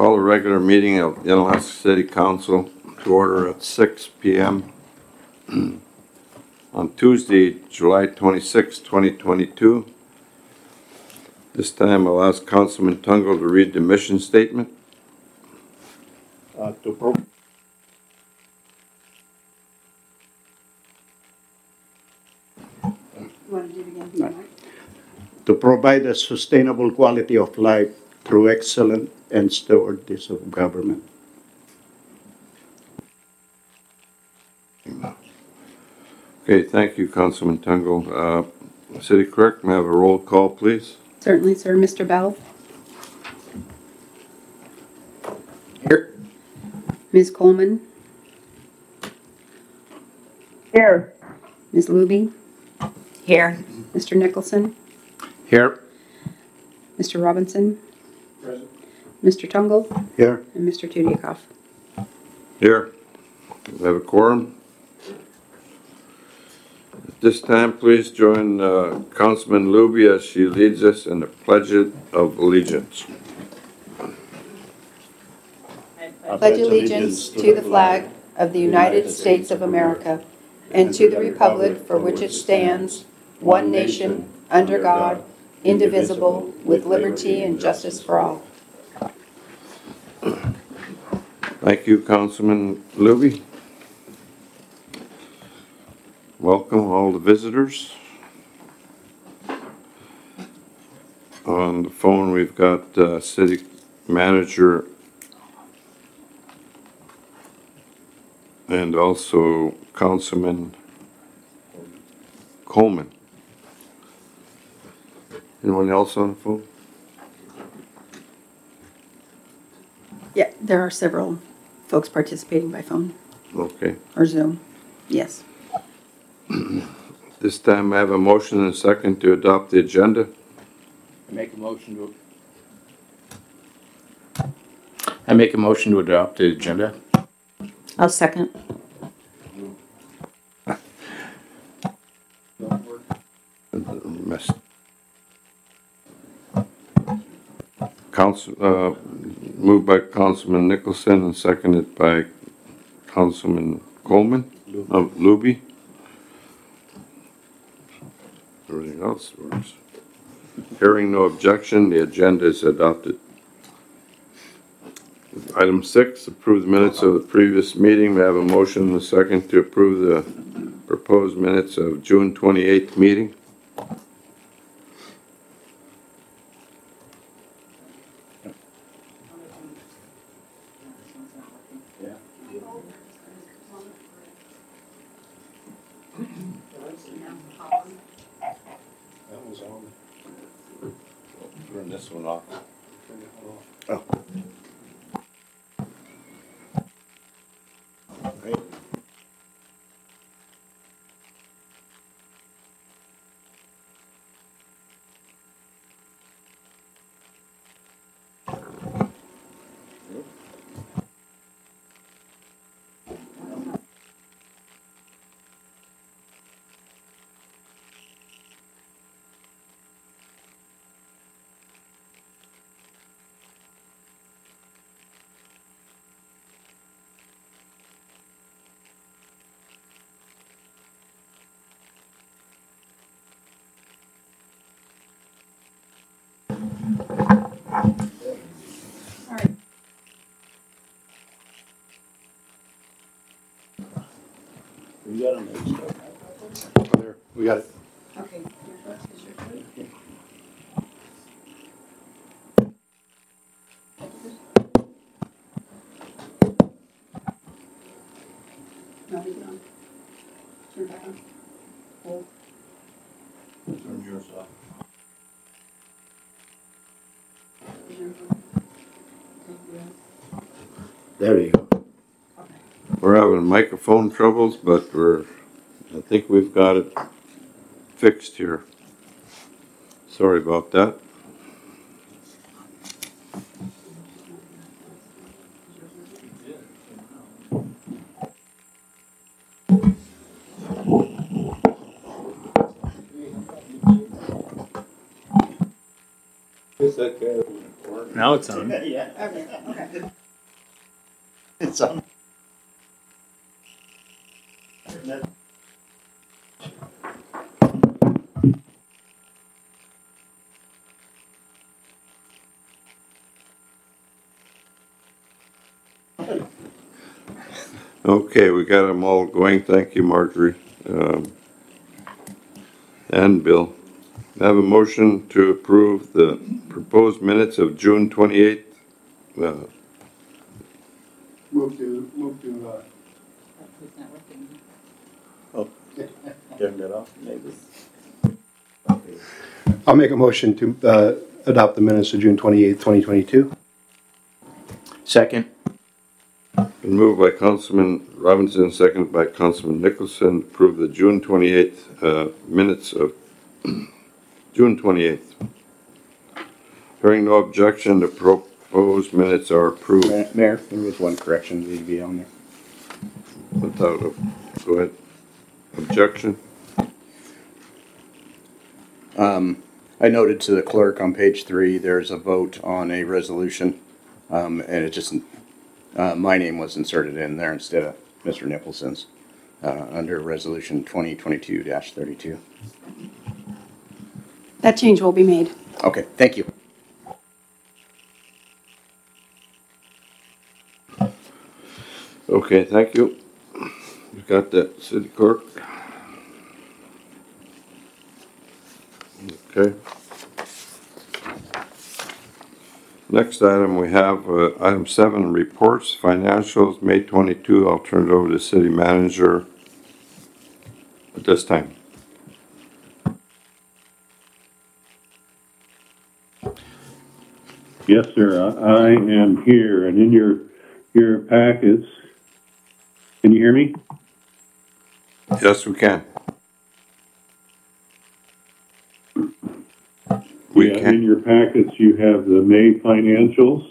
Call a regular meeting of the Alaska City Council to order at 6 p.m. on Tuesday, July 26, 2022. This time I'll ask Councilman Tungle to read the mission statement. To provide a sustainable quality of life through excellent and stewardship of government. Okay, thank you, Councilman Tungle. City Clerk, may I have a roll call, please? Certainly, sir. Mr. Bell? Here. Ms. Coleman? Here. Ms. Luby? Here. Mr. Nicholson? Here. Mr. Robinson? Present. Mr. Tungle? Here. And Mr. Tudikoff? Here. We have a quorum. At this time, please join Councilman Luby as she leads us in the Pledge of Allegiance. I pledge allegiance to the flag of the United States of America and to the republic for which it stands, one nation, under God, indivisible, with liberty and justice for all. Thank you, Councilman Luby. Welcome all the visitors. On the phone, we've got City Manager and also Councilman Coleman. Anyone else on the phone? Yeah, there are several folks participating by phone Okay. or Zoom. Yes. This time I have a motion and a second to adopt the agenda. I make a motion to adopt the agenda. I'll second. Moved by Councilman Nicholson and seconded by Councilman Coleman of Luby. Everything else works. Hearing no objection, the agenda is adopted. Item 6, approve the minutes of the previous meeting. We have a motion and a second to approve the proposed minutes of June 28th meeting. That was on. Turn this one off. Oh. Okay. We got them there. We got it. Okay. No, leave it on. Turn it back on. Hold. Turn yours off. There you go. We're having microphone troubles, but I think we've got it fixed here. Sorry about that. Is that Now it's on. Yeah, Okay. it's on. Okay, we got them all going. Thank you, Marjorie. And Bill. I have a motion to approve the proposed minutes of June 28th. Move to, Turn that off, maybe. I'll make a motion to adopt the minutes of June 28th, 2022. Second. Been moved by Councilman Robinson, seconded by Councilman Nicholson, to approve the June 28th minutes of June 28th. Hearing no objection, the proposed minutes are approved. Mayor, there was one correction that needed to be on there. Without a, go ahead. Objection? I noted to the clerk on page 3, there's a vote on a resolution, and it just, my name was inserted in there instead of Mr. Nicholson's, under resolution 2022-32. That change will be made. Okay, thank you. Okay, thank you. You got that, City Clerk? Okay. Next item, we have item 7, reports, financials, May 22. I'll turn it over to the City Manager at this time. Yes, sir. I am here, and in your packets. Can you hear me? Yes, we can. In your packets, you have the May financials.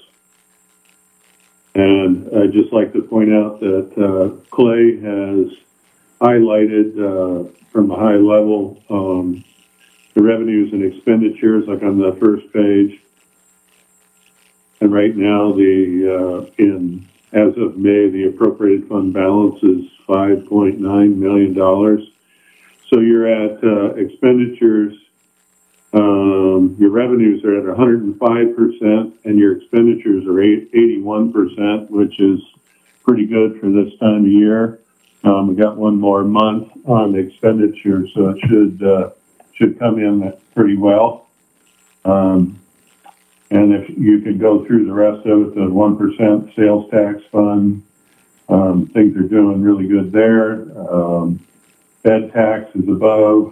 And I'd just like to point out that Clay has highlighted from a high level the revenues and expenditures, like on the first page. And right now, as of May, the appropriated fund balance is $5.9 million. So you're at expenditures. Your revenues are at 105%, and your expenditures are 81%, which is pretty good for this time of year. We got one more month on the expenditure, so it should come in pretty well. And if you could go through the rest of it, the 1% sales tax fund, things are doing really good there. Bed tax is above,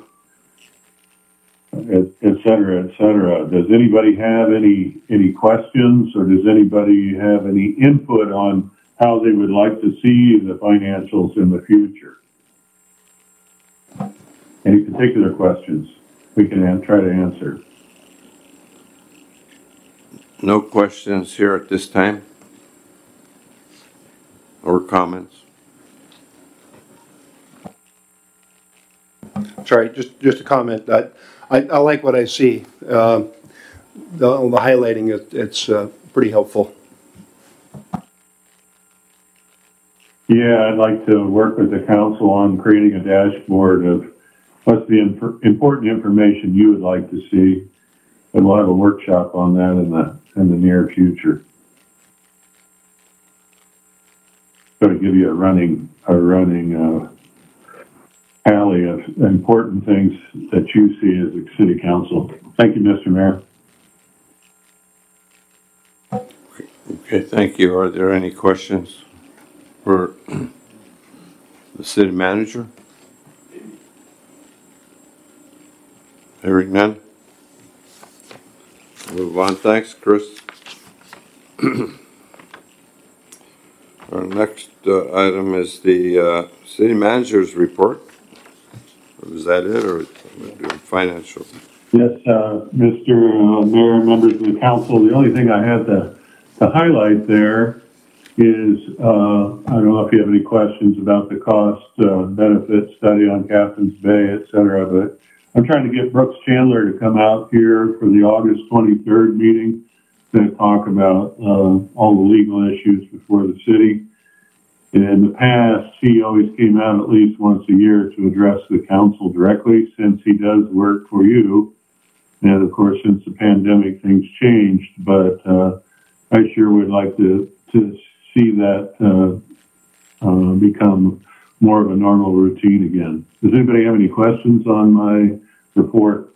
et cetera, et cetera. Does anybody have any questions, or does anybody have any input on how they would like to see the financials in the future? Any particular questions we can try to answer? No questions here at this time? Or comments? Sorry, just a comment. I like what I see. The highlighting, it's pretty helpful. Yeah, I'd like to work with the council on creating a dashboard of what's the important information you would like to see, and we'll have a workshop on that in the near future. So to give you a running tally of important things that you see as a city council. Thank you, Mr. Mayor. Okay, thank you. Are there any questions for the City Manager? Hearing none. Move on. Thanks, Chris. Our next item is the City Manager's report. Is that it, or financial? Yes, Mr. Mayor, members of the council, the only thing I had to highlight there is, I don't know if you have any questions about the cost benefit study on Captain's Bay, et cetera, but I'm trying to get Brooks Chandler to come out here for the August 23rd meeting that talk about all the legal issues before the city. And in the past, he always came out at least once a year to address the council directly, since he does work for you. And of course, since the pandemic, things changed, but I sure would like to see that become more of a normal routine again. Does anybody have any questions on my report?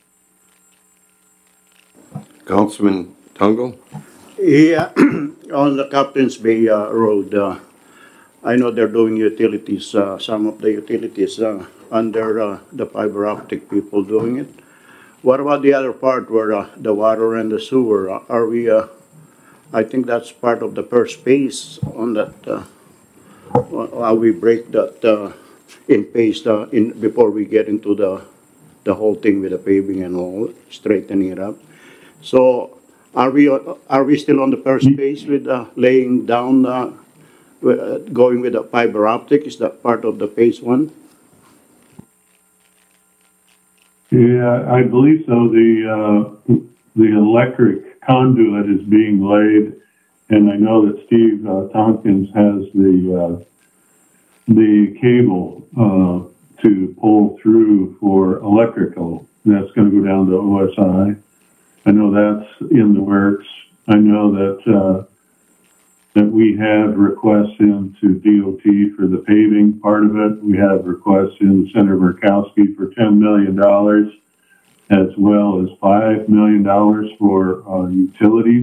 Councilman Tungle? Yeah, on the Captain's Bay Road, I know they're doing utilities, some of the utilities under the fiber optic people doing it. What about the other part where the water and the sewer? Are we, I think that's part of the first phase on that, how we break that in phase before we get into the whole thing with the paving and all, straightening it up. So are we still on the first phase with laying down, going with the fiber optic? Is that part of the phase one? Yeah, I believe so. The electric conduit is being laid, and I know that Steve Tompkins has the cable to pull through for electrical. That's going to go down to OSI. I know that's in the works. I know that we have requests into DOT for the paving part of it. We have requests in Senator Murkowski for $10 million, as well as $5 million for utilities.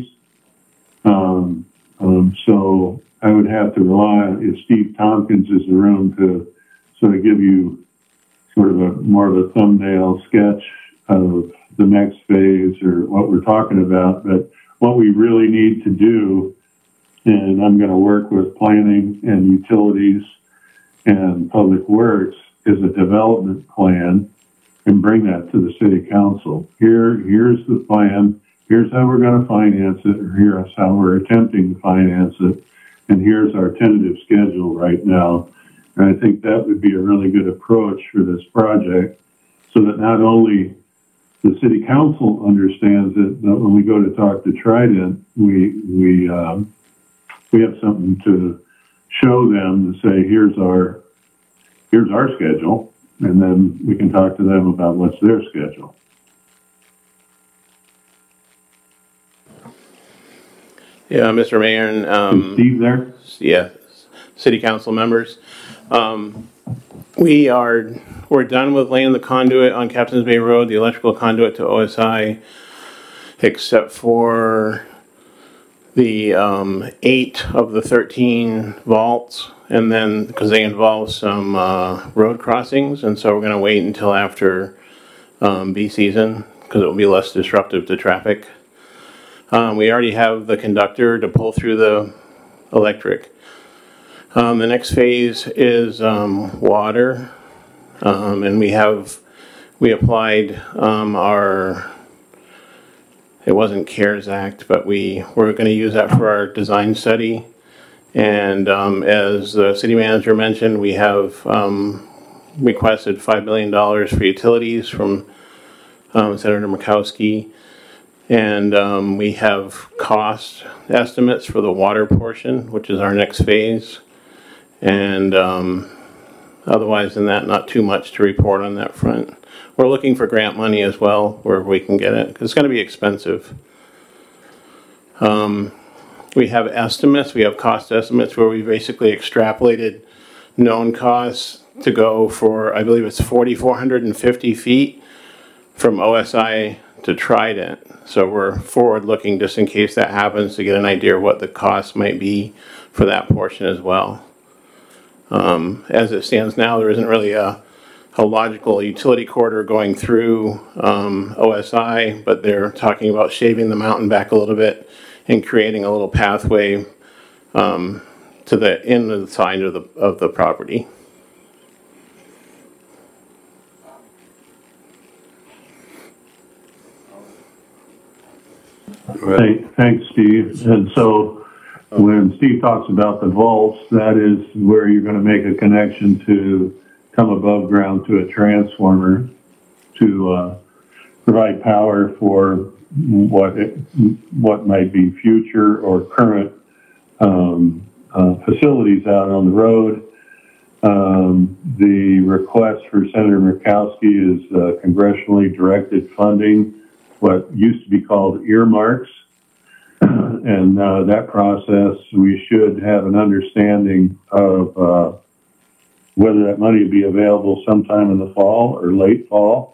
So I would have to rely on, if Steve Tompkins is around, to sort of give you sort of more of a thumbnail sketch of the next phase or what we're talking about. But what we really need to do, and I'm going to work with planning and utilities and public works, is a development plan and bring that to the city council. Here's the plan. Here's how we're going to finance it, or here's how we're attempting to finance it, and here's our tentative schedule right now. And I think that would be a really good approach for this project, so that not only the city council understands it, but when we go to talk to Trident, we have something to show them to say, here's our schedule, and then we can talk to them about what's their schedule. Yeah, Mr. Mayor, Is Steve there? yeah, city council members. We're done with laying the conduit on Captain's Bay Road, the electrical conduit to OSI, except for the 8 of the 13 vaults, and then because they involve some road crossings, and so we're going to wait until after bee season because it will be less disruptive to traffic. We already have the conductor to pull through the electric. The next phase is water, and we applied our, it wasn't CARES Act, but we're going to use that for our design study. And as the city manager mentioned, we have requested $5 million for utilities from Senator Murkowski. And we have cost estimates for the water portion, which is our next phase. And otherwise than that, not too much to report on that front. We're looking for grant money as well, where we can get it, because it's going to be expensive. We have estimates, we have cost estimates where we basically extrapolated known costs to go for, I believe it's 4,450 feet from OSI to Trident. So we're forward looking just in case that happens to get an idea of what the cost might be for that portion as well. As it stands now, there isn't really a logical utility corridor going through OSI, but they're talking about shaving the mountain back a little bit and creating a little pathway to the end of the side of the property. Thanks, Steve. And so when Steve talks about the vaults, that is where you're going to make a connection to come above ground to a transformer to provide power for what might be future or current facilities out on the road. The request for Senator Murkowski is congressionally directed funding, what used to be called earmarks. And that process, we should have an understanding of whether that money will be available sometime in the fall or late fall.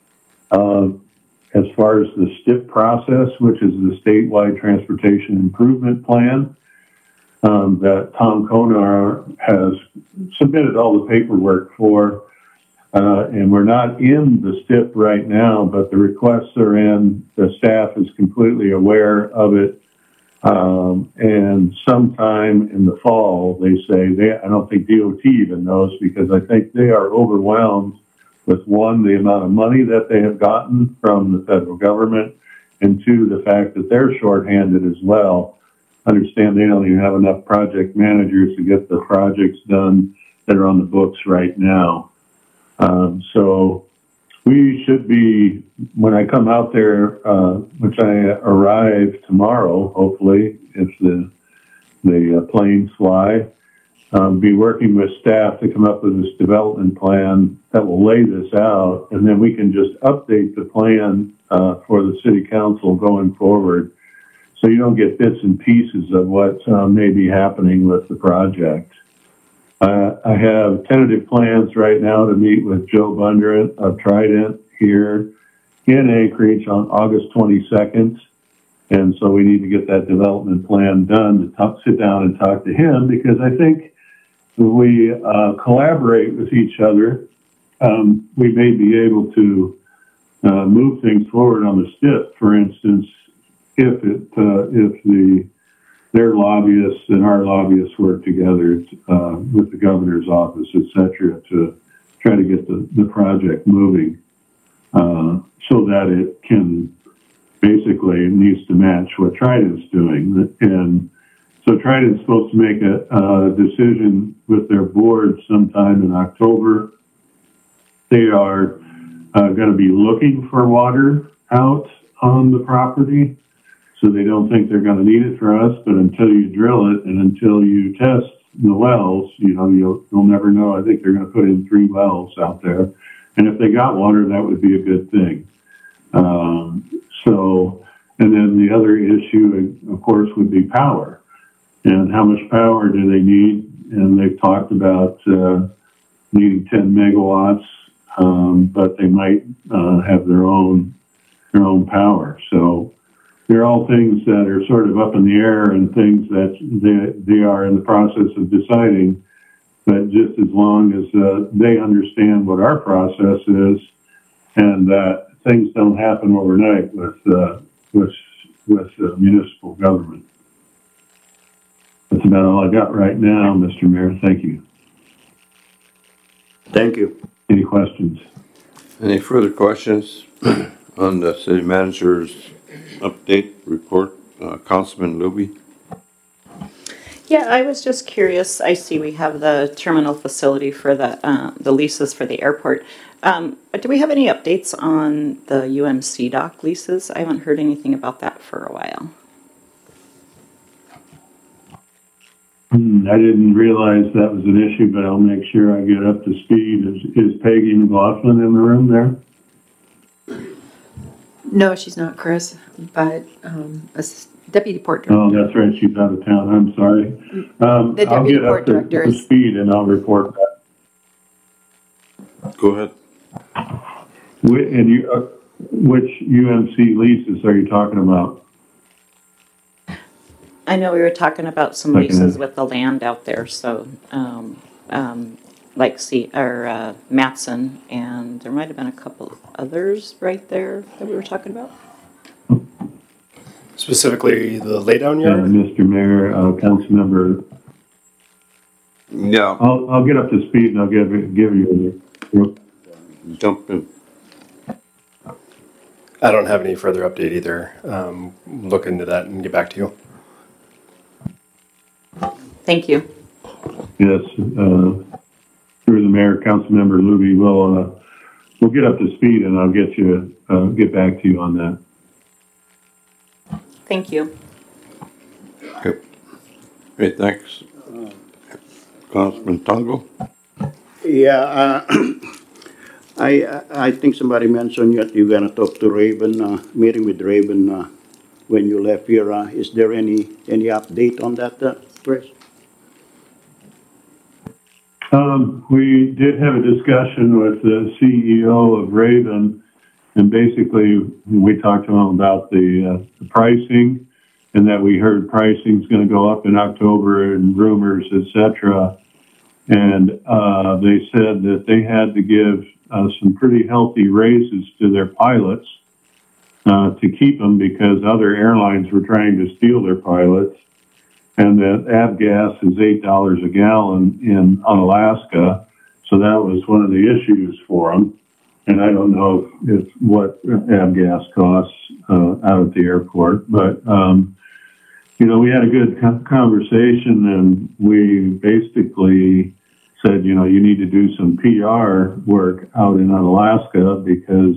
As far as the STIP process, which is the Statewide Transportation Improvement Plan, that Tom Konar has submitted all the paperwork for, and we're not in the STIP right now, but the requests are in. The staff is completely aware of it. And sometime in the fall, they say, I don't think DOT even knows, because I think they are overwhelmed with, one, the amount of money that they have gotten from the federal government, and two, the fact that they're shorthanded as well. Understand they don't even have enough project managers to get the projects done that are on the books right now. So we should be, when I come out there, which I arrive tomorrow, hopefully, if the planes fly, be working with staff to come up with this development plan that will lay this out, and then we can just update the plan for the city council going forward, so you don't get bits and pieces of what may be happening with the project. I have tentative plans right now to meet with Joe Bondurant of Trident here in Anchorage on August 22nd. And so we need to get that development plan done to sit down and talk to him, because I think if we collaborate with each other, we may be able to move things forward on the STIP. For instance, if their lobbyists and our lobbyists work together with the governor's office, et cetera, to try to get the project moving so that it can basically, it needs to match what Trident's doing. And so Trident's supposed to make a decision with their board sometime in October. They are going to be looking for water out on the property. So they don't think they're going to need it for us, but until you drill it and until you test the wells, you'll never know. I think they're going to put in 3 wells out there. And if they got water, that would be a good thing. And then the other issue, of course, would be power. And how much power do they need? And they've talked about needing 10 megawatts, but they might have their own power. So they're all things that are sort of up in the air and things that they are in the process of deciding. But just as long as they understand what our process is, and that things don't happen overnight with municipal government. That's about all I got right now, Mr. Mayor. Thank you. Thank you. Any questions? Any further questions on the city manager's update report? Councilman Luby? Yeah, I was just curious. I see we have the terminal facility for the leases for the airport. But do we have any updates on the UMC dock leases? I haven't heard anything about that for a while. I didn't realize that was an issue, but I'll make sure I get up to speed. Is Peggy McLaughlin in the room there? No, she's not, Chris, but Deputy Port Director. Oh, that's right. She's out of town. I'm sorry. The I'll Deputy get Port up to Director is. speed and I'll report back. Go ahead. Which UMC leases are you talking about? I know we were talking about some leases with the land out there, so like Matson, and there might have been a couple others right there that we were talking about. Specifically, the laydown yard? Mr. Mayor, Councilmember. Yeah. I'll get up to speed and I'll give you Jump in. I don't have any further update either. Look into that and get back to you. Thank you. Yes, through the mayor, Councilmember Luby, we'll get up to speed and I'll get you get back to you on that. Thank you. Okay. Okay, thanks. Councilman Tungo? Yeah, I think somebody mentioned that you're gonna talk to Raven, meeting with Raven, when you left here. Is there any update on that, Chris? We did have a discussion with the CEO of Raven, and basically we talked to him about the pricing, and that we heard pricing's going to go up in October and rumors, etc. And they said that they had to give some pretty healthy raises to their pilots to keep them, because other airlines were trying to steal their pilots. And that avgas is $8 a gallon on Alaska, so that was one of the issues for them. And I don't know if what avgas costs out at the airport, but you know, we had a good conversation, and we basically said, you know, you need to do some PR work out in Alaska, because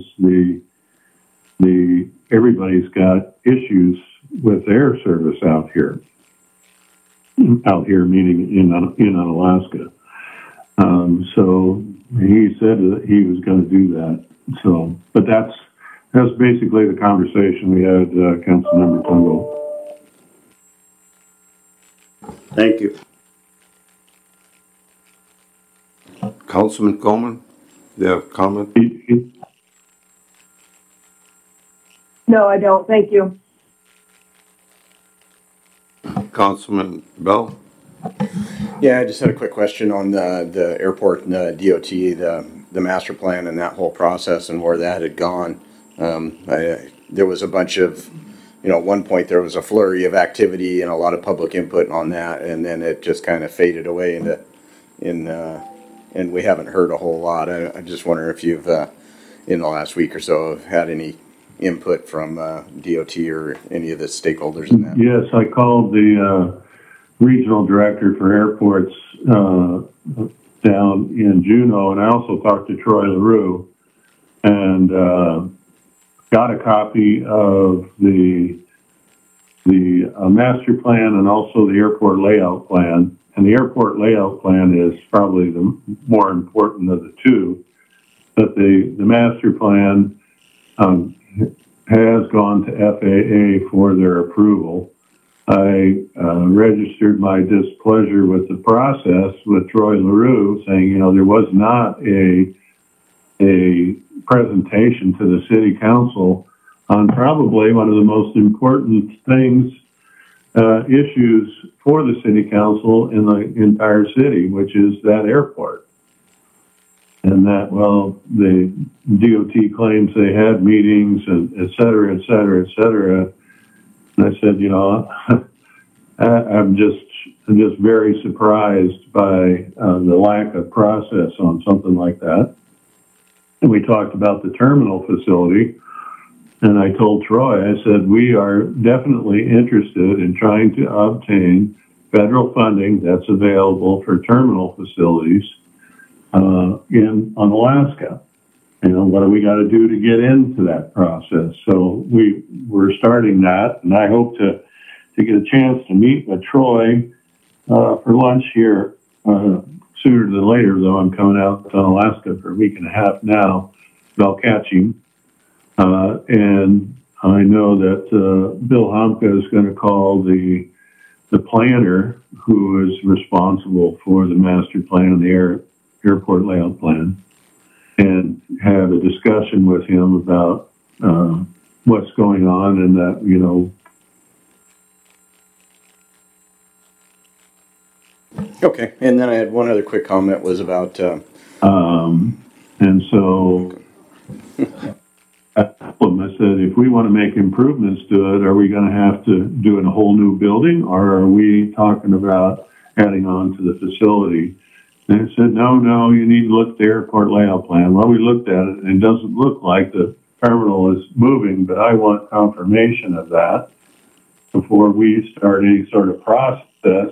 everybody's got issues with air service out here. Out here, meaning in Alaska. So he said that he was going to do that. So, but that's basically the conversation we had, Councilmember Tungo. Thank you. Councilman Coleman, do you have a comment? No, I don't. Thank you. Councilman Bell? Yeah, I just had a quick question on the airport and the DOT, the master plan and that whole process and where that had gone. There was a bunch of, you know, at one point there was a flurry of activity and a lot of public input on that, and then it just kind of faded away and we haven't heard a whole lot. I just wonder if you've, in the last week or so, have had any input from DOT or any of the stakeholders in that? Yes, I called the regional director for airports down in Juneau, and I also talked to Troy LaRue, and got a copy of the master plan and also the airport layout plan. And the airport layout plan is probably the more important of the two, but the master plan has gone to FAA for their approval. I registered my displeasure with the process with Troy LaRue, saying, you know, there was not a presentation to the city council on probably one of the most important things, issues for the city council in the entire city, which is that airport. And that, well, the DOT claims they had meetings and et cetera, et cetera, et cetera. And I said, you know, I'm just very surprised by the lack of process on something like that. And we talked about the terminal facility. And I told Troy, I said, we are definitely interested in trying to obtain federal funding that's available for terminal facilities on Alaska. You know, what do we got to do to get into that process? So we're starting that, and I hope to get a chance to meet with Troy for lunch here sooner than later, though I'm coming out to Alaska for a week and a half now, but I'll catch him. And I know that Bill Homka is going to call the planner who is responsible for the master plan and the airport layout plan, and have a discussion with him about what's going on, and that, you know. Okay, and then I had one other quick comment was about. And so I told him, I said, if we want to make improvements to it, are we going to have to do it in a whole new building, or are we talking about adding on to the facility? And I said, no, you need to look at the airport layout plan. Well, we looked at it, and it doesn't look like the terminal is moving, but I want confirmation of that before we start any sort of process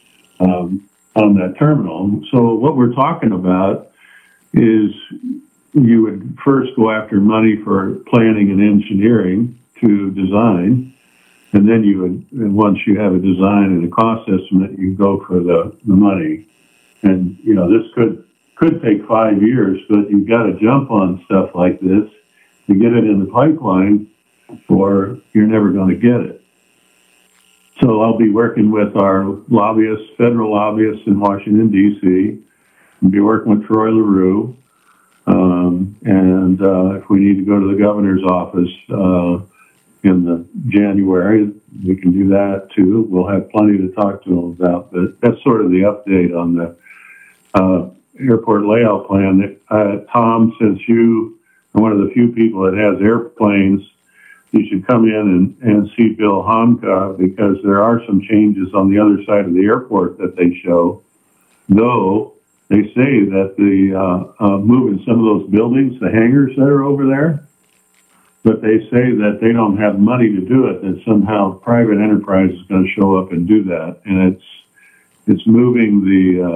on that terminal. So what we're talking about is you would first go after money for planning and engineering to design, and then and once you have a design and a cost estimate, you go for the money. And, this could take 5 years, but you've got to jump on stuff like this to get it in the pipeline, or you're never going to get it. So I'll be working with our lobbyists, federal lobbyists in Washington, D.C., and be working with Troy LaRue. And if we need to go to the governor's office in the January, we can do that too. We'll have plenty to talk to them about, but that's sort of the update on the airport layout plan. Tom, since you are one of the few people that has airplanes, you should come in and see Bill Homka, because there are some changes on the other side of the airport that they show, though they say that the moving some of those buildings, the hangars that are over there, but they say that they don't have money to do it, that somehow private enterprise is going to show up and do that. And it's moving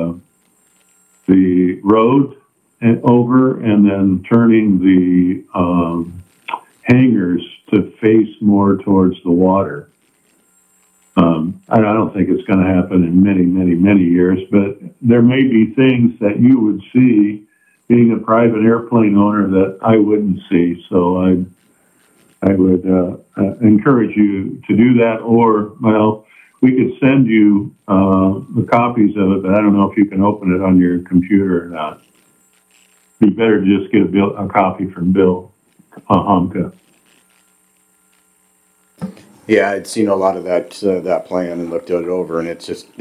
the road over and then turning the hangars to face more towards the water. I don't think it's going to happen in many, many, many years, but there may be things that you would see being a private airplane owner that I wouldn't see. So I would encourage you to do that, or, well, we could send you the copies of it, but I don't know if you can open it on your computer or not. Be better to just get a copy from Bill Homka. Yeah, I'd seen a lot of that plan and looked it over, and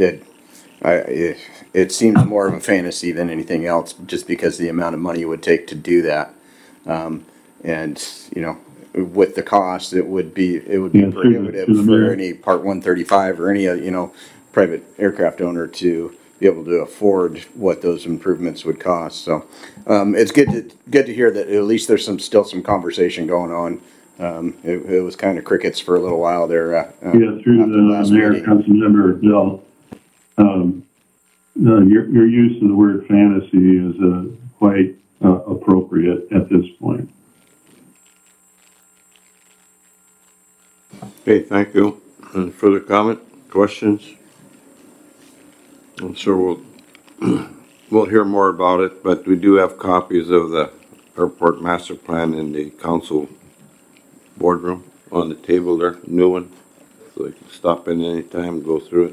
it seems more of a fantasy than anything else, just because the amount of money it would take to do that, and with the cost, it would be prohibitive for any Part 135 or any private aircraft owner to be able to afford what those improvements would cost. So it's good to hear that at least there's still some conversation going on. It was kind of crickets for a little while there. Through the Mayor, Councilmember Bill, your use of the word fantasy is quite appropriate at this point. Okay, thank you. Any further comment, questions? I'm sure we'll hear more about it, but we do have copies of the airport master plan in the council boardroom on the table there, new one, so they can stop in any time and go through it.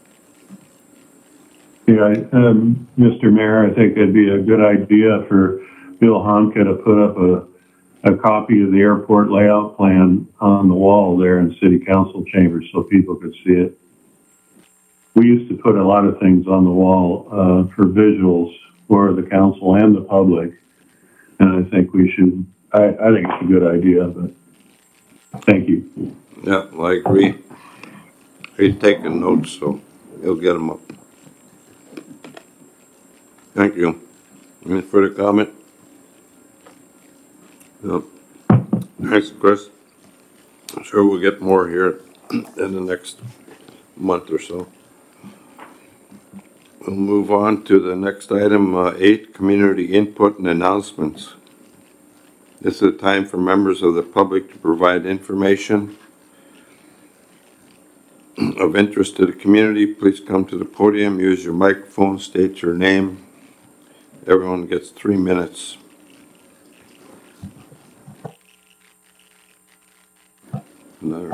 Yeah, Mr. Mayor, I think it'd be a good idea for Bill Homka to put up a copy of the airport layout plan on the wall there in City Council chambers so people could see it. We used to put a lot of things on the wall for visuals for the council and the public, and I think we should. I think it's a good idea, but thank you. Yeah, I agree. He's taking notes, so he'll get them up. Thank you. Any further comment? No. Thanks, Chris. I'm sure we'll get more here in the next month or so. We'll move on to the next item, 8, community input and announcements. This is a time for members of the public to provide information of interest to the community. Please come to the podium, use your microphone, state your name. Everyone gets 3 minutes. Another.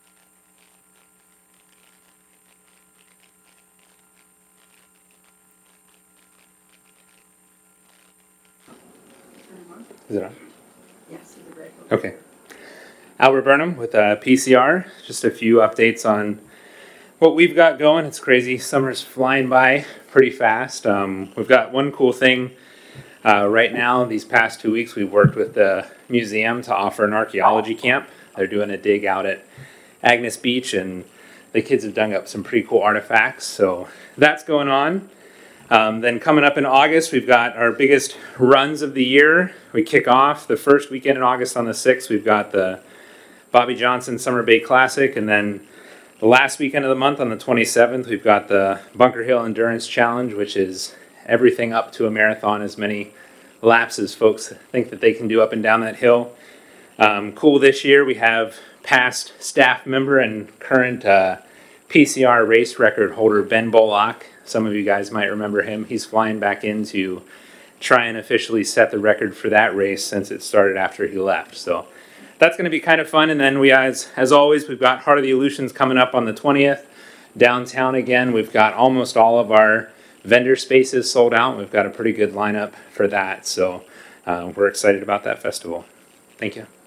Is it on? Yes. Okay. Albert Burnham with PCR. Just a few updates on what we've got going. It's crazy. Summer's flying by pretty fast. We've got one cool thing right now. These past 2 weeks, we've worked with the museum to offer an archaeology camp. They're doing a dig out at Agnes Beach, and the kids have dug up some pretty cool artifacts. So that's going on. Then coming up in August, we've got our biggest runs of the year. We kick off the first weekend in August on the 6th. We've got the Bobby Johnson Summer Bay Classic, and then the last weekend of the month on the 27th, we've got the Bunker Hill Endurance Challenge, which is everything up to a marathon, as many laps as folks think that they can do up and down that hill. Cool this year, we have past staff member and current PCR race record holder Ben Bullock. Some of you guys might remember him. He's flying back in to try and officially set the record for that race since it started after he left. So that's going to be kind of fun. And then we, as always, we've got Heart of the Aleutians coming up on the 20th. Downtown again, we've got almost all of our vendor spaces sold out. We've got a pretty good lineup for that. So we're excited about that festival. Thank you.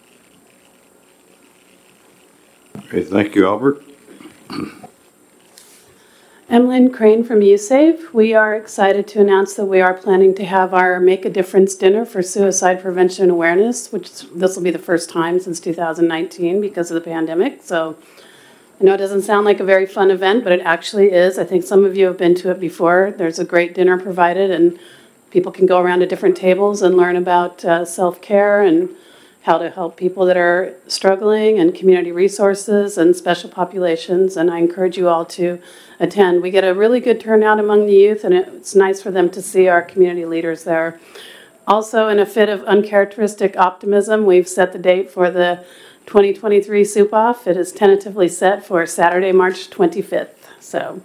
Okay, thank you, Albert. Emlyn Crane from USAVE. We are excited to announce that we are planning to have our Make a Difference dinner for suicide prevention awareness, which this will be the first time since 2019 because of the pandemic. So I know it doesn't sound like a very fun event, but it actually is. I think some of you have been to it before. There's a great dinner provided, and people can go around to different tables and learn about self-care and how to help people that are struggling and community resources and special populations. And I encourage you all to attend. We get a really good turnout among the youth, and it's nice for them to see our community leaders there. Also, in a fit of uncharacteristic optimism, we've set the date for the 2023 Soup Off. It is tentatively set for Saturday, March 25th. So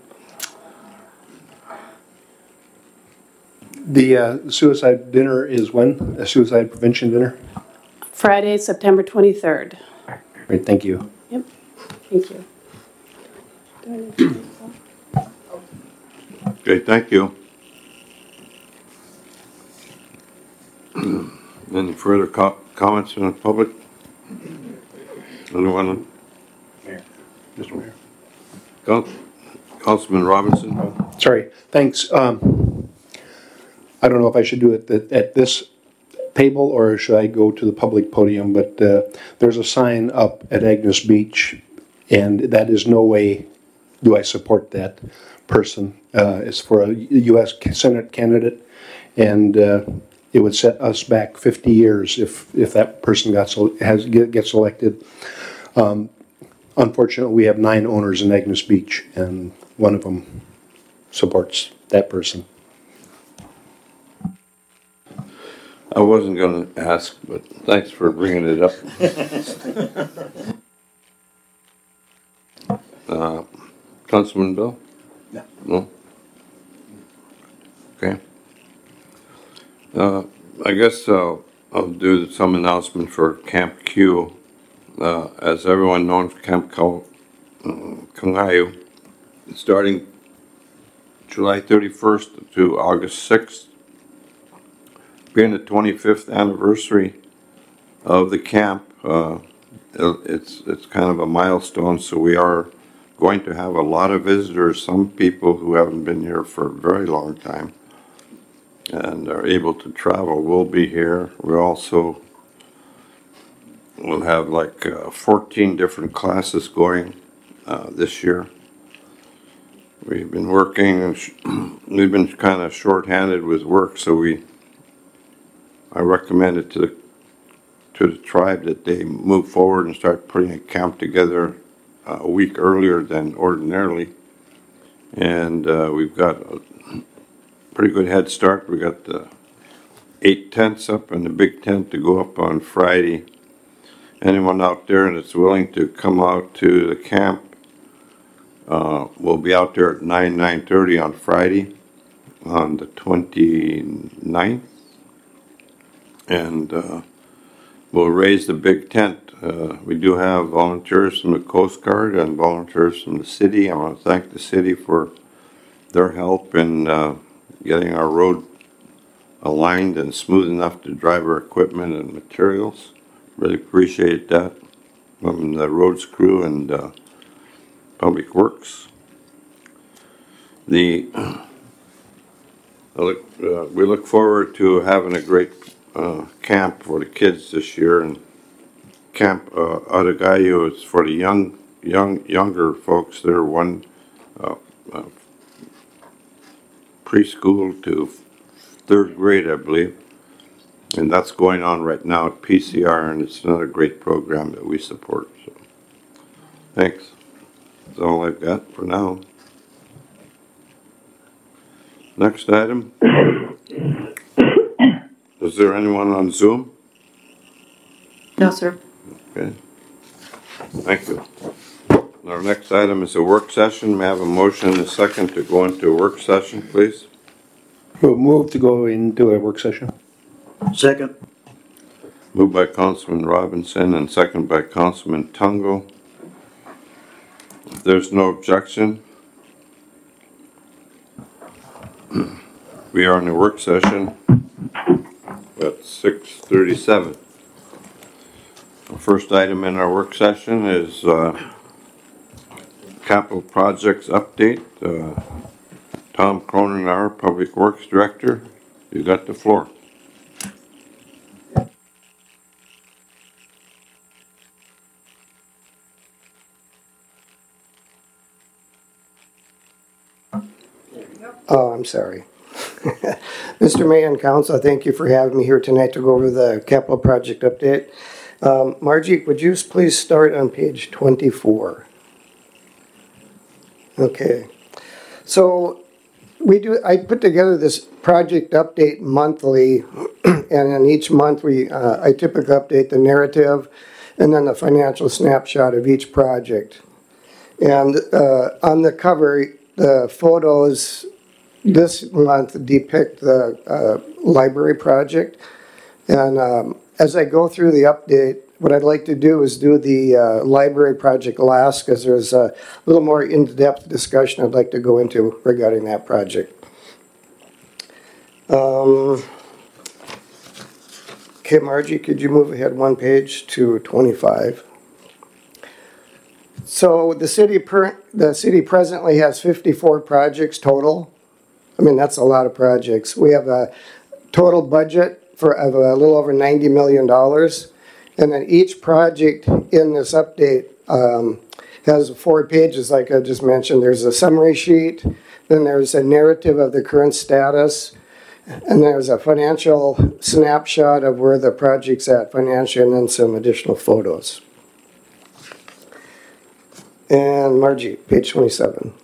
The suicide dinner is when? A suicide prevention dinner? Friday, September 23rd. Great, thank you. Yep, thank you. Okay, thank you. Any further comments from the public? Anyone? Mayor. Mr. Mayor. Councilman Robinson? Sorry, thanks. I don't know if I should do it at this table or should I go to the public podium, but there's a sign up at Agnes Beach, and that is no way do I support that person. It's for a U.S. Senate candidate, and it would set us back 50 years if that person gets elected. Unfortunately, we have 9 owners in Agnes Beach, and one of them supports that person. I wasn't going to ask, but thanks for bringing it up. Councilman Bill? No. No? Okay. I guess I'll do some announcement for Camp Q. As everyone knows, Camp Kangayu is starting July 31st to August 6th. Being the 25th anniversary of the camp, it's kind of a milestone, so we are going to have a lot of visitors, some people who haven't been here for a very long time and are able to travel will be here. We also will have like 14 different classes going this year. We've been working, we've been kind of short-handed with work, so I recommended to the tribe that they move forward and start putting a camp together a week earlier than ordinarily. And we've got a pretty good head start. We got 8 tents up and the big tent to go up on Friday. Anyone out there that's willing to come out to the camp, we'll be out there at 9:30 on Friday on the 29th. And we'll raise the big tent. We do have volunteers from the Coast Guard and volunteers from the city. I want to thank the city for their help in getting our road aligned and smooth enough to drive our equipment and materials. Really appreciate that from the roads crew and Public Works. We look forward to having a great camp for the kids this year, and Camp Adagayo is for the younger folks. They're one preschool to 3rd grade, I believe, and that's going on right now at PCR, and it's another great program that we support. So, thanks. That's all I've got for now. Next item. There's is there anyone on Zoom? No, sir. Okay. Thank you. Our next item is a work session. May I have a motion and a second to go into a work session, please? We'll move to go into a work session. Second. Moved by Councilman Robinson and second by Councilman Tungo. If there's no objection, we are in a work session at 6:37. The first item in our work session is capital projects update. Tom Cronin, our Public Works Director, you got the floor. Oh, I'm sorry. Mr. Mayor and Council, thank you for having me here tonight to go over the capital project update. Margie, would you please start on page 24? Okay. So I put together this project update monthly, and in each month I typically update the narrative and then the financial snapshot of each project. And on the cover, the photos this month depict the library project. And as I go through the update, what I'd like to do is do the library project last, because there's a little more in-depth discussion I'd like to go into regarding that project. Okay, Margie, could you move ahead one page to 25? So the city presently has 54 projects total. I mean, that's a lot of projects. We have a total budget of a little over $90 million. And then each project in this update has 4 pages, like I just mentioned. There's a summary sheet, then there's a narrative of the current status, and there's a financial snapshot of where the project's at financially, and then some additional photos. And Margie, page 27.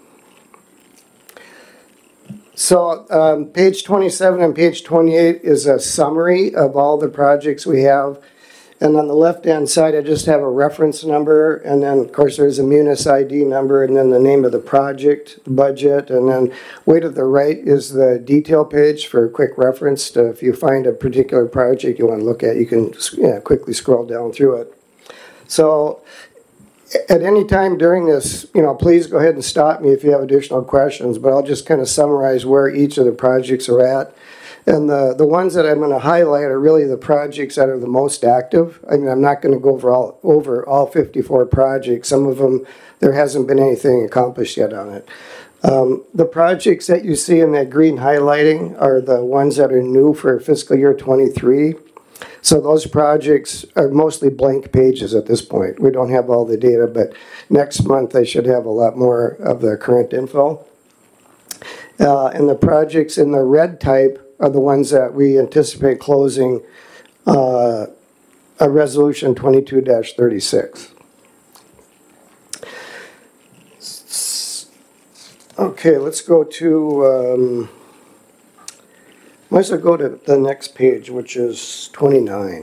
So page 27 and page 28 is a summary of all the projects we have. And on the left-hand side, I just have a reference number, and then, of course, there's a Munis ID number, and then the name of the project, the budget, and then way to the right is the detail page for a quick reference. If you find a particular project you want to look at, you can quickly scroll down through it. So at any time during this, please go ahead and stop me if you have additional questions, but I'll just kind of summarize where each of the projects are at. And the ones that I'm going to highlight are really the projects that are the most active. I mean, I'm not going to go over all 54 projects. Some of them, there hasn't been anything accomplished yet on it. The projects that you see in that green highlighting are the ones that are new for fiscal year 23. So those projects are mostly blank pages at this point. We don't have all the data, but next month I should have a lot more of the current info. And the projects in the red type are the ones that we anticipate closing a resolution 22-36. Okay, let's go to, might as well go to the next page, which is 29.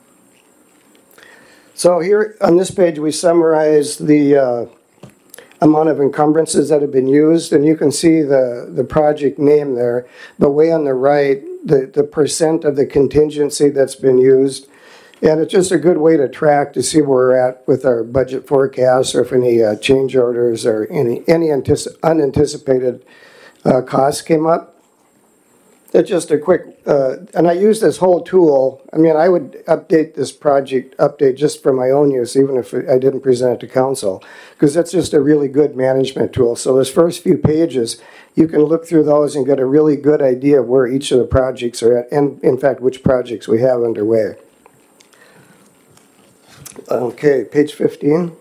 So here on this page, we summarize the amount of encumbrances that have been used, and you can see the project name there, but way on the right, the percent of the contingency that's been used. And it's just a good way to track to see where we're at with our budget forecast, or if any change orders or any unanticipated costs came up. That's just a quick, and I use this whole tool. I mean, I would update this project update just for my own use, even if I didn't present it to council, because that's just a really good management tool. So those first few pages, you can look through those and get a really good idea of where each of the projects are at, and in fact, which projects we have underway. Okay, page 15.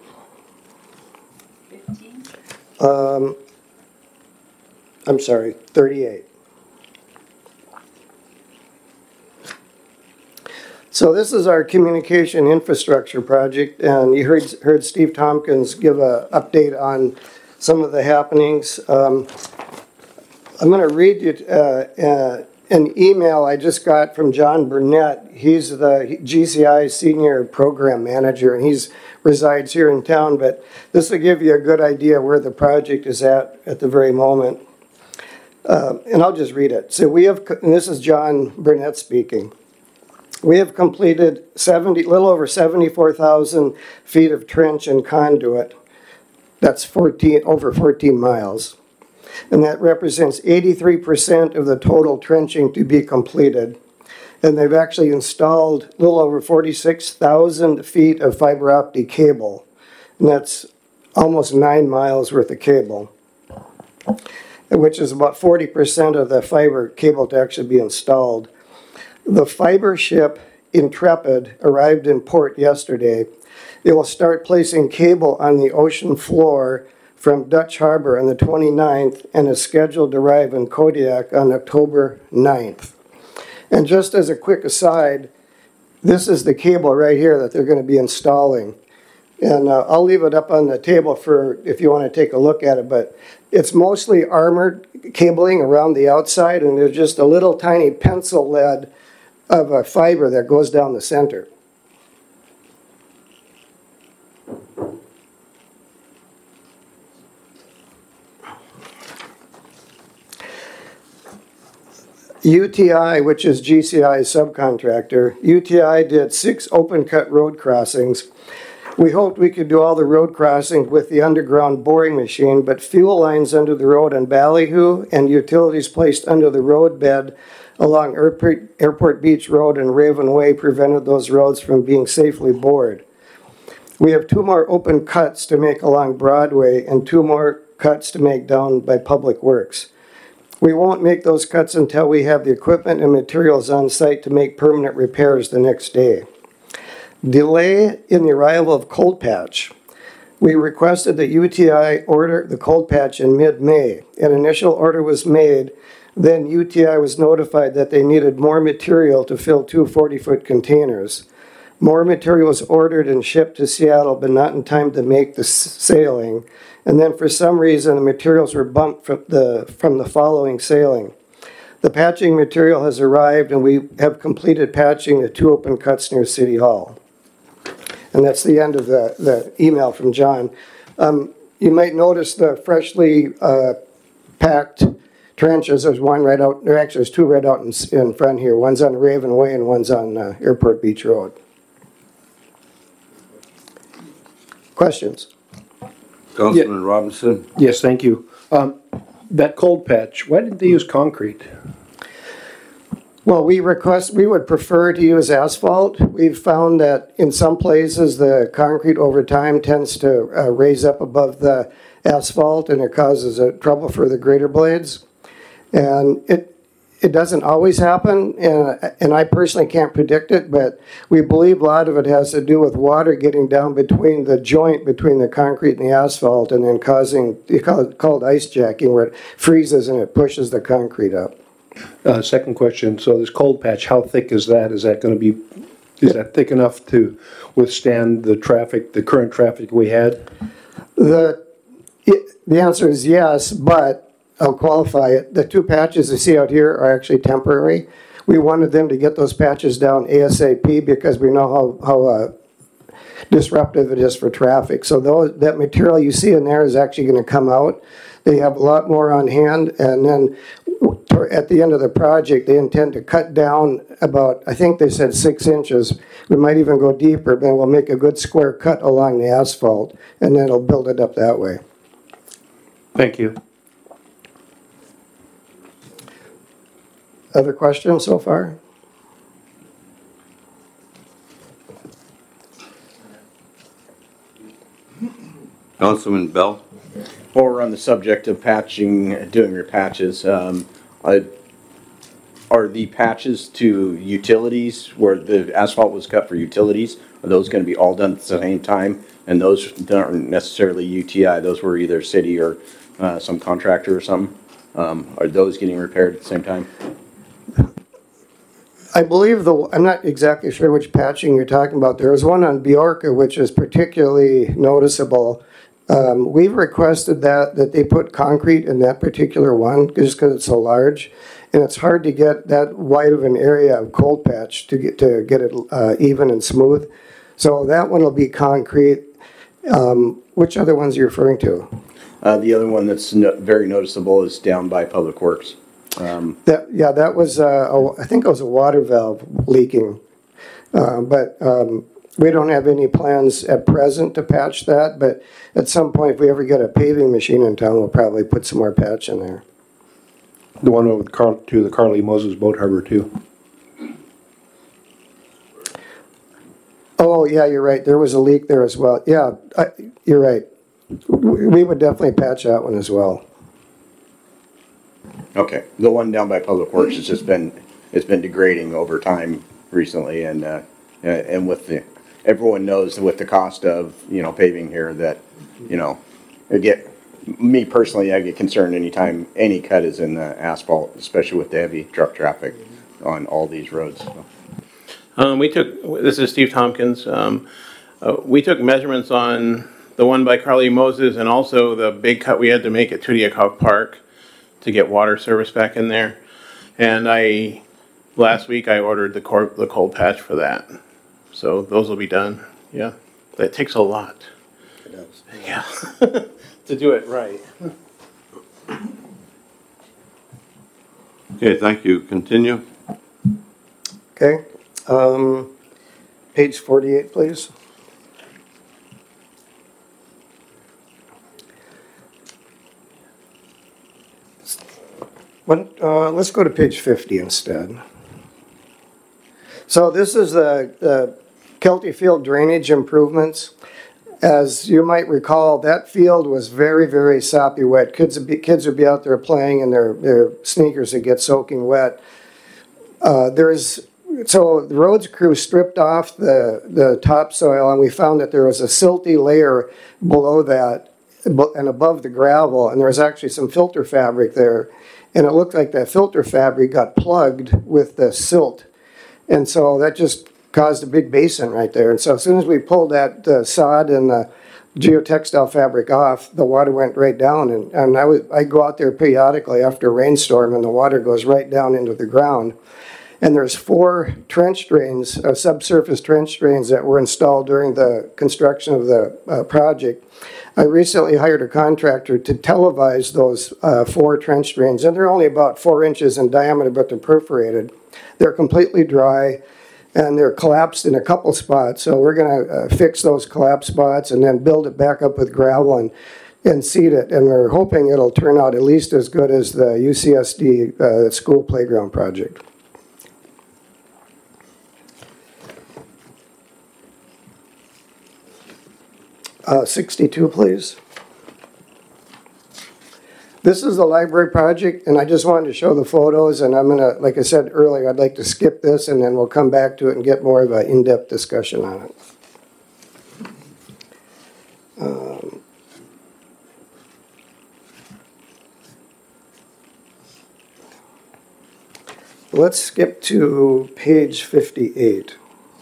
15? I'm sorry, 38. So this is our communication infrastructure project, and you heard Steve Tompkins give an update on some of the happenings. I'm going to read you an email I just got from John Burnett. He's the GCI Senior Program Manager, and he's resides here in town, but this will give you a good idea where the project is at the very moment. And I'll just read it. So we have, and this is John Burnett speaking. We have completed little over 74,000 feet of trench and conduit. That's over 14 miles. And that represents 83% of the total trenching to be completed. And they've actually installed a little over 46,000 feet of fiber optic cable. And that's almost 9 miles worth of cable, which is about 40% of the fiber cable to actually be installed. The fiber ship Intrepid arrived in port yesterday. It will start placing cable on the ocean floor from Dutch Harbor on the 29th and is scheduled to arrive in Kodiak on October 9th. And just as a quick aside, this is the cable right here that they're going to be installing. And I'll leave it up on the table for if you want to take a look at it, but it's mostly armored cabling around the outside, and there's just a little tiny pencil lead of a fiber that goes down the center. UTI, which is GCI's subcontractor, UTI did 6 open-cut road crossings. We hoped we could do all the road crossings with the underground boring machine, but fuel lines under the road on Ballyhoo and utilities placed under the road bed along Airport Beach Road and Raven Way prevented those roads from being safely bored. We have 2 more open cuts to make along Broadway and 2 more cuts to make down by Public Works. We won't make those cuts until we have the equipment and materials on site to make permanent repairs the next day. Delay in the arrival of cold patch. We requested that UTI order the cold patch in mid-May. An initial order was made. Then UTI was notified that they needed more material to fill 2 40-foot containers. More material was ordered and shipped to Seattle, but not in time to make the sailing. And then for some reason, the materials were bumped from the following sailing. The patching material has arrived, and we have completed patching the 2 open cuts near City Hall. And that's the end of the email from John. You might notice the freshly packed trenches. There's one right out, there's 2 right out in front here. One's on Raven Way and one's on Airport Beach Road. Questions? Councilman Robinson? Yes, thank you. That cold patch, why didn't they use concrete? Well, we would prefer to use asphalt. We've found that in some places the concrete over time tends to raise up above the asphalt, and it causes trouble for the grader blades. And it doesn't always happen, and I personally can't predict it, but we believe a lot of it has to do with water getting down between the joint between the concrete and the asphalt, and then causing, called ice jacking, where it freezes and it pushes the concrete up. Second question, so this cold patch, how thick is that? Is that going to be, is that thick enough to withstand the traffic, the current traffic we had? The answer is yes, but I'll qualify it. The 2 patches you see out here are actually temporary. We wanted them to get those patches down ASAP because we know how disruptive it is for traffic. So that material you see in there is actually going to come out. They have a lot more on hand, and then at the end of the project, they intend to cut down about, I think they said 6 inches. We might even go deeper, but we'll make a good square cut along the asphalt, and then it'll build it up that way. Thank you. Other questions so far? Councilman Bell? While we're on the subject of patching, doing your patches, are the patches to utilities where the asphalt was cut for utilities, are those going to be all done at the same time? And those aren't necessarily UTI, those were either city or some contractor or something. Are those getting repaired at the same time? I believe I'm not exactly sure which patching you're talking about. There was one on Bjorka, which is particularly noticeable. We've requested that they put concrete in that particular one just because it's so large. and it's hard to get that wide of an area of cold patch to get it even and smooth. So that one will be concrete. Which other ones are you referring to? The other one that's very noticeable is down by Public Works. That was, I think it was a water valve leaking. But we don't have any plans at present to patch that, but at some point, if we ever get a paving machine in town, we'll probably put some more patch in there. The one over to the Carly Moses Boat Harbor too. Oh, yeah, you're right. There was a leak there as well. Yeah, you're right. We would definitely patch that one as well. Okay, the one down by Public Works has just been, it's been degrading over time recently, and with the, everyone knows with the cost of, you know, paving here that, you know, me personally, I get concerned anytime any cut is in the asphalt, especially with the heavy truck traffic on all these roads. This is Steve Tompkins. We took measurements on the one by Carly Moses and also the big cut we had to make at Tudiakov Park to get water service back in there. And last week I ordered the cold patch for that. So those will be done. Yeah, that takes a lot. It does. Yeah, to do it right. Okay, thank you. Continue. Okay. Page 48, please. Let's go to page 50 instead. So this is the Kelty Field drainage improvements. As you might recall, that field was very, very soppy wet. Kids would be out there playing and their sneakers would get soaking wet. So the roads crew stripped off the topsoil, and we found that there was a silty layer below that and above the gravel, and there was actually some filter fabric there. And it looked like that filter fabric got plugged with the silt. And so that just caused a big basin right there. And so as soon as we pulled that sod and the geotextile fabric off, the water went right down. And I go out there periodically after a rainstorm, and the water goes right down into the ground. And there's 4 trench drains, subsurface trench drains that were installed during the construction of the project. I recently hired a contractor to televise those 4 trench drains, and they're only about 4 inches in diameter, but they're perforated. They're completely dry, and they're collapsed in a couple spots. So we're going to fix those collapsed spots and then build it back up with gravel and seed it. And we're hoping it'll turn out at least as good as the UCSD school playground project. 62, please. This is the library project, and I just wanted to show the photos, and I'm going to, like I said earlier, I'd like to skip this, and then we'll come back to it and get more of an in-depth discussion on it. Let's skip to page 58.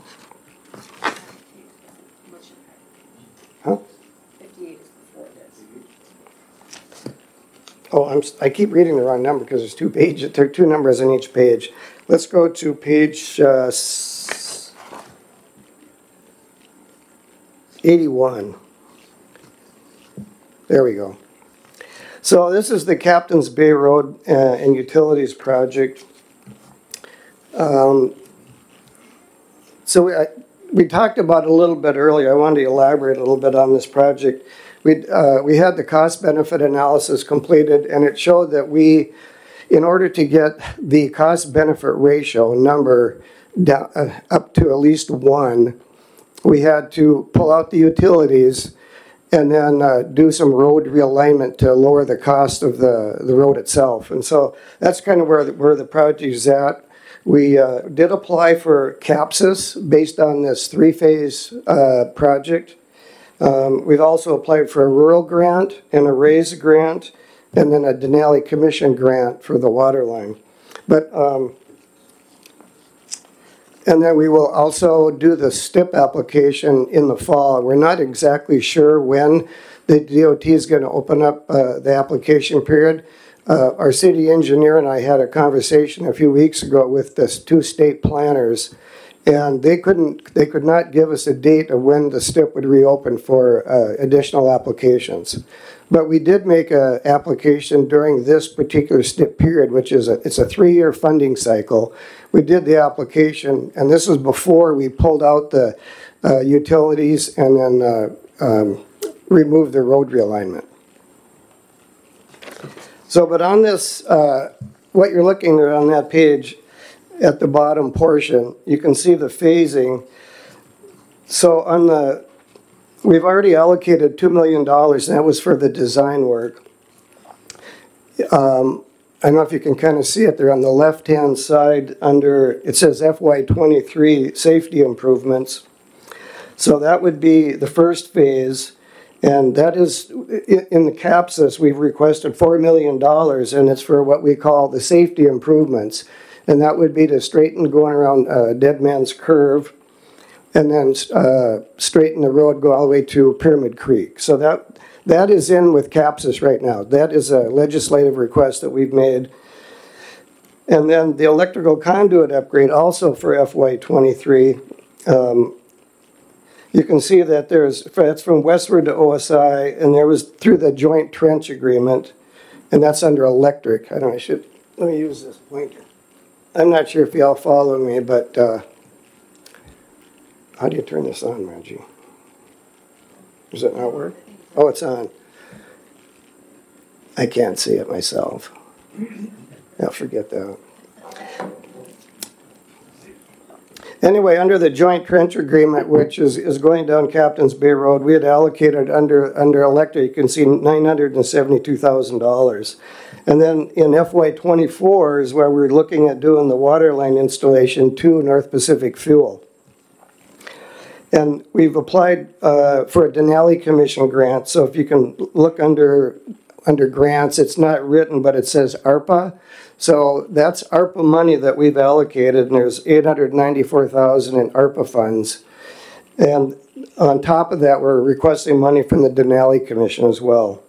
Huh? 58 is before this. Oh, I keep reading the wrong number because there's 2 pages. There are 2 numbers on each page. Let's go to page 81. There we go. So this is the Captain's Bay Road and Utilities project. We talked about it a little bit earlier. I wanted to elaborate a little bit on this project. We had the cost-benefit analysis completed, and it showed that in order to get the cost-benefit ratio number down, up to at least 1, we had to pull out the utilities and then do some road realignment to lower the cost of the road itself. And so that's kind of where the project is at. We did apply for CAPSIS based on this 3-phase project. We've also applied for a rural grant and a RAISE grant, and then a Denali Commission grant for the water line. And then we will also do the STIP application in the fall. We're not exactly sure when the DOT is going to open up the application period. our city engineer and I had a conversation a few weeks ago with the two state planners, and they could not give us a date of when the STIP would reopen for additional applications. But we did make an application during this particular STIP period, which is it's a 3-year funding cycle. We did the application, and this was before we pulled out the utilities and then removed the road realignment. So, but on this, what you're looking at on that page at the bottom portion, you can see the phasing. So on the, we've already allocated $2 million, and that was for the design work. I don't know if you can kind of see it there on the left-hand side under, it says FY23 safety improvements. So that would be the first phase. And that is, in the CAPSIS, we've requested $4 million, and it's for what we call the safety improvements. And that would be to straighten going around Dead Man's Curve, and then straighten the road, go all the way to Pyramid Creek. So that is in with CAPSIS right now. That is a legislative request that we've made. And then the electrical conduit upgrade also for FY23. You can see that it's from westward to OSI, and there was through the joint trench agreement, and that's under electric. I don't know, let me use this pointer. I'm not sure if y'all follow me, but how do you turn this on, Reggie? Does it not work? Oh, it's on. I can't see it myself. I'll forget that. Anyway, under the joint trench agreement, which is going down Captain's Bay Road, we had allocated under electric, you can see $972,000. And then in FY24 is where we're looking at doing the water line installation to North Pacific Fuel. And we've applied for a Denali Commission grant. So if you can look under grants, it's not written, but it says ARPA. So that's ARPA money that we've allocated, and there's $894,000 in ARPA funds. And on top of that, we're requesting money from the Denali Commission as well.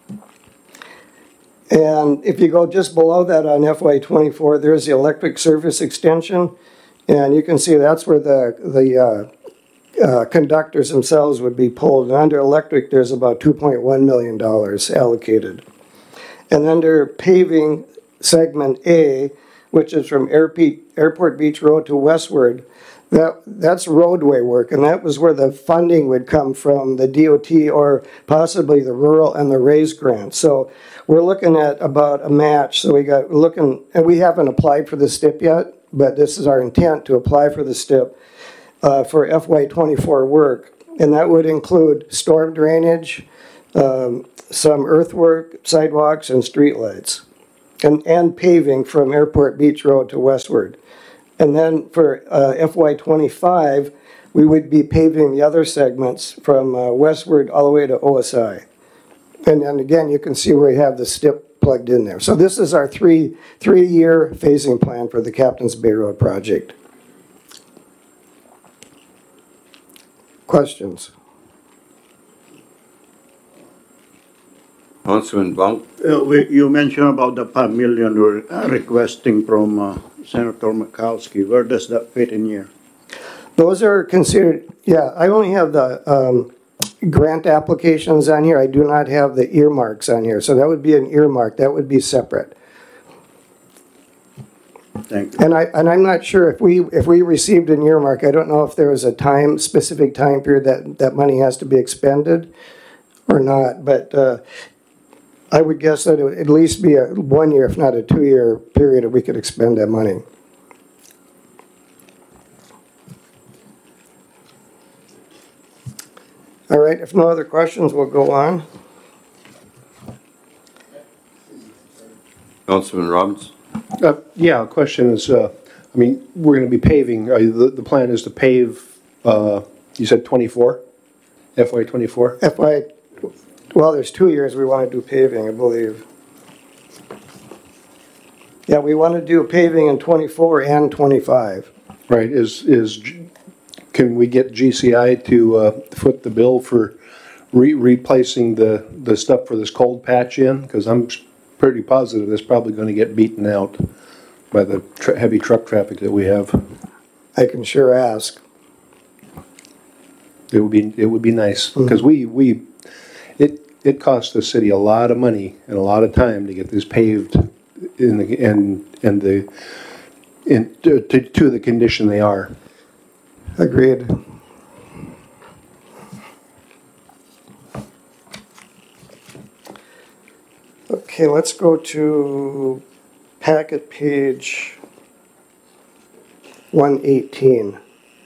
And if you go just below that on FY24, there's the electric service extension, and you can see that's where the conductors themselves would be pulled. And under electric, there's about $2.1 million allocated. And under paving, segment A, which is from Airport Beach Road to westward, that's roadway work, and that was where the funding would come from, the DOT or possibly the rural and the RAISE grant. So we're looking at about a match. So and we haven't applied for the STIP yet, but this is our intent to apply for the STIP for FY24 work, and that would include storm drainage, some earthwork, sidewalks, and streetlights. And paving from Airport Beach Road to westward. And then for FY25, we would be paving the other segments from westward all the way to OSI. And then again, you can see where we have the STIP plugged in there. So this is our three-year phasing plan for the Captain's Bay Road project. Questions? Councilman Bunk? You mentioned about the $5 million we're requesting from Senator Murkowski. Where does that fit in here? Those are considered, yeah, I only have the grant applications on here. I do not have the earmarks on here. So that would be an earmark. That would be separate. Thank you. And I'm not sure if we received an earmark. I don't know if there was a specific time period that money has to be expended or not. But I would guess that it would at least be a 1 year, if not a 2-year period, that we could expend that money. All right, if no other questions, we'll go on. Councilman Robbins? Yeah, question is, I mean, we're going to be paving, the plan is to pave, you said 24? FY24? Well, there's 2 years we want to do paving, I believe. Yeah, we want to do paving in 24 and 25. Right, can we get GCI to foot the bill for replacing the stuff for this cold patch in? Because I'm pretty positive it's probably going to get beaten out by the heavy truck traffic that we have. I can sure ask. It would be nice because it costs the city a lot of money and a lot of time to get this paved to the condition they are. Agreed. Okay, let's go to packet page 118.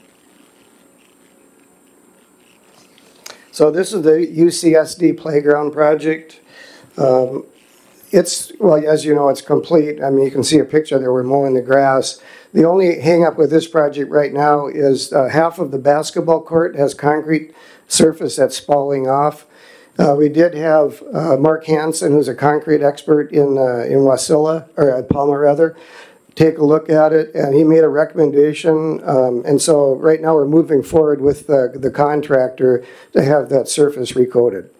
So this is the UCSD playground project. It's, well, as you know, it's complete. I mean, you can see a picture there, we're mowing the grass. The only hang up with this project right now is half of the basketball court has concrete surface that's falling off. We did have Mark Hansen, who's a concrete expert in Wasilla, or Palmer rather, take a look at it, and he made a recommendation. And so right now we're moving forward with the contractor to have that surface recoated.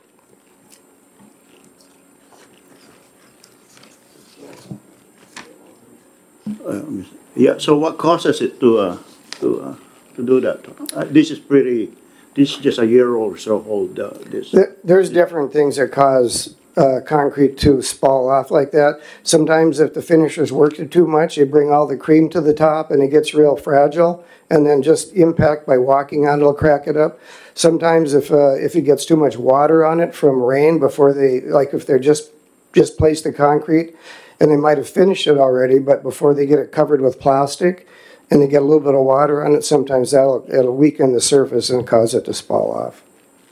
Yeah, so what causes it to do that? This is just a year or so old, this. There's different things that cause concrete to spall off like that. Sometimes if the finishers worked it too much, you bring all the cream to the top and it gets real fragile, and then just impact by walking on it'll crack it up. Sometimes if it gets too much water on it from rain before they, like if they're just placed the concrete, and they might have finished it already, but before they get it covered with plastic and they get a little bit of water on it, sometimes it'll weaken the surface and cause it to spall off.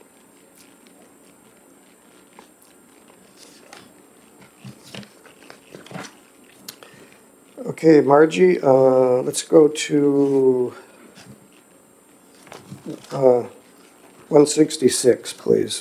Okay, Margie, let's go to 166, please.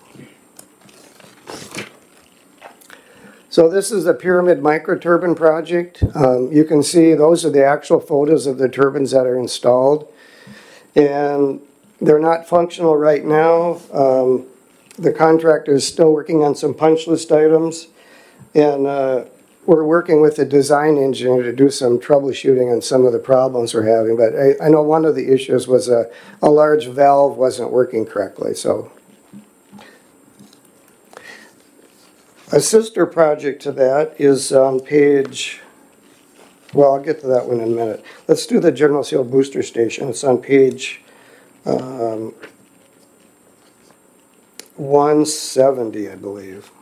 So this is the Pyramid Microturbine project. You can see those are the actual photos of the turbines that are installed. And they're not functional right now. The contractor is still working on some punch list items. And we're working with the design engineer to do some troubleshooting on some of the problems we're having. But I know one of the issues was a large valve wasn't working correctly. So a sister project to that is on page, well, I'll get to that one in a minute. Let's do the General Seal Booster Station. It's on page 170, I believe.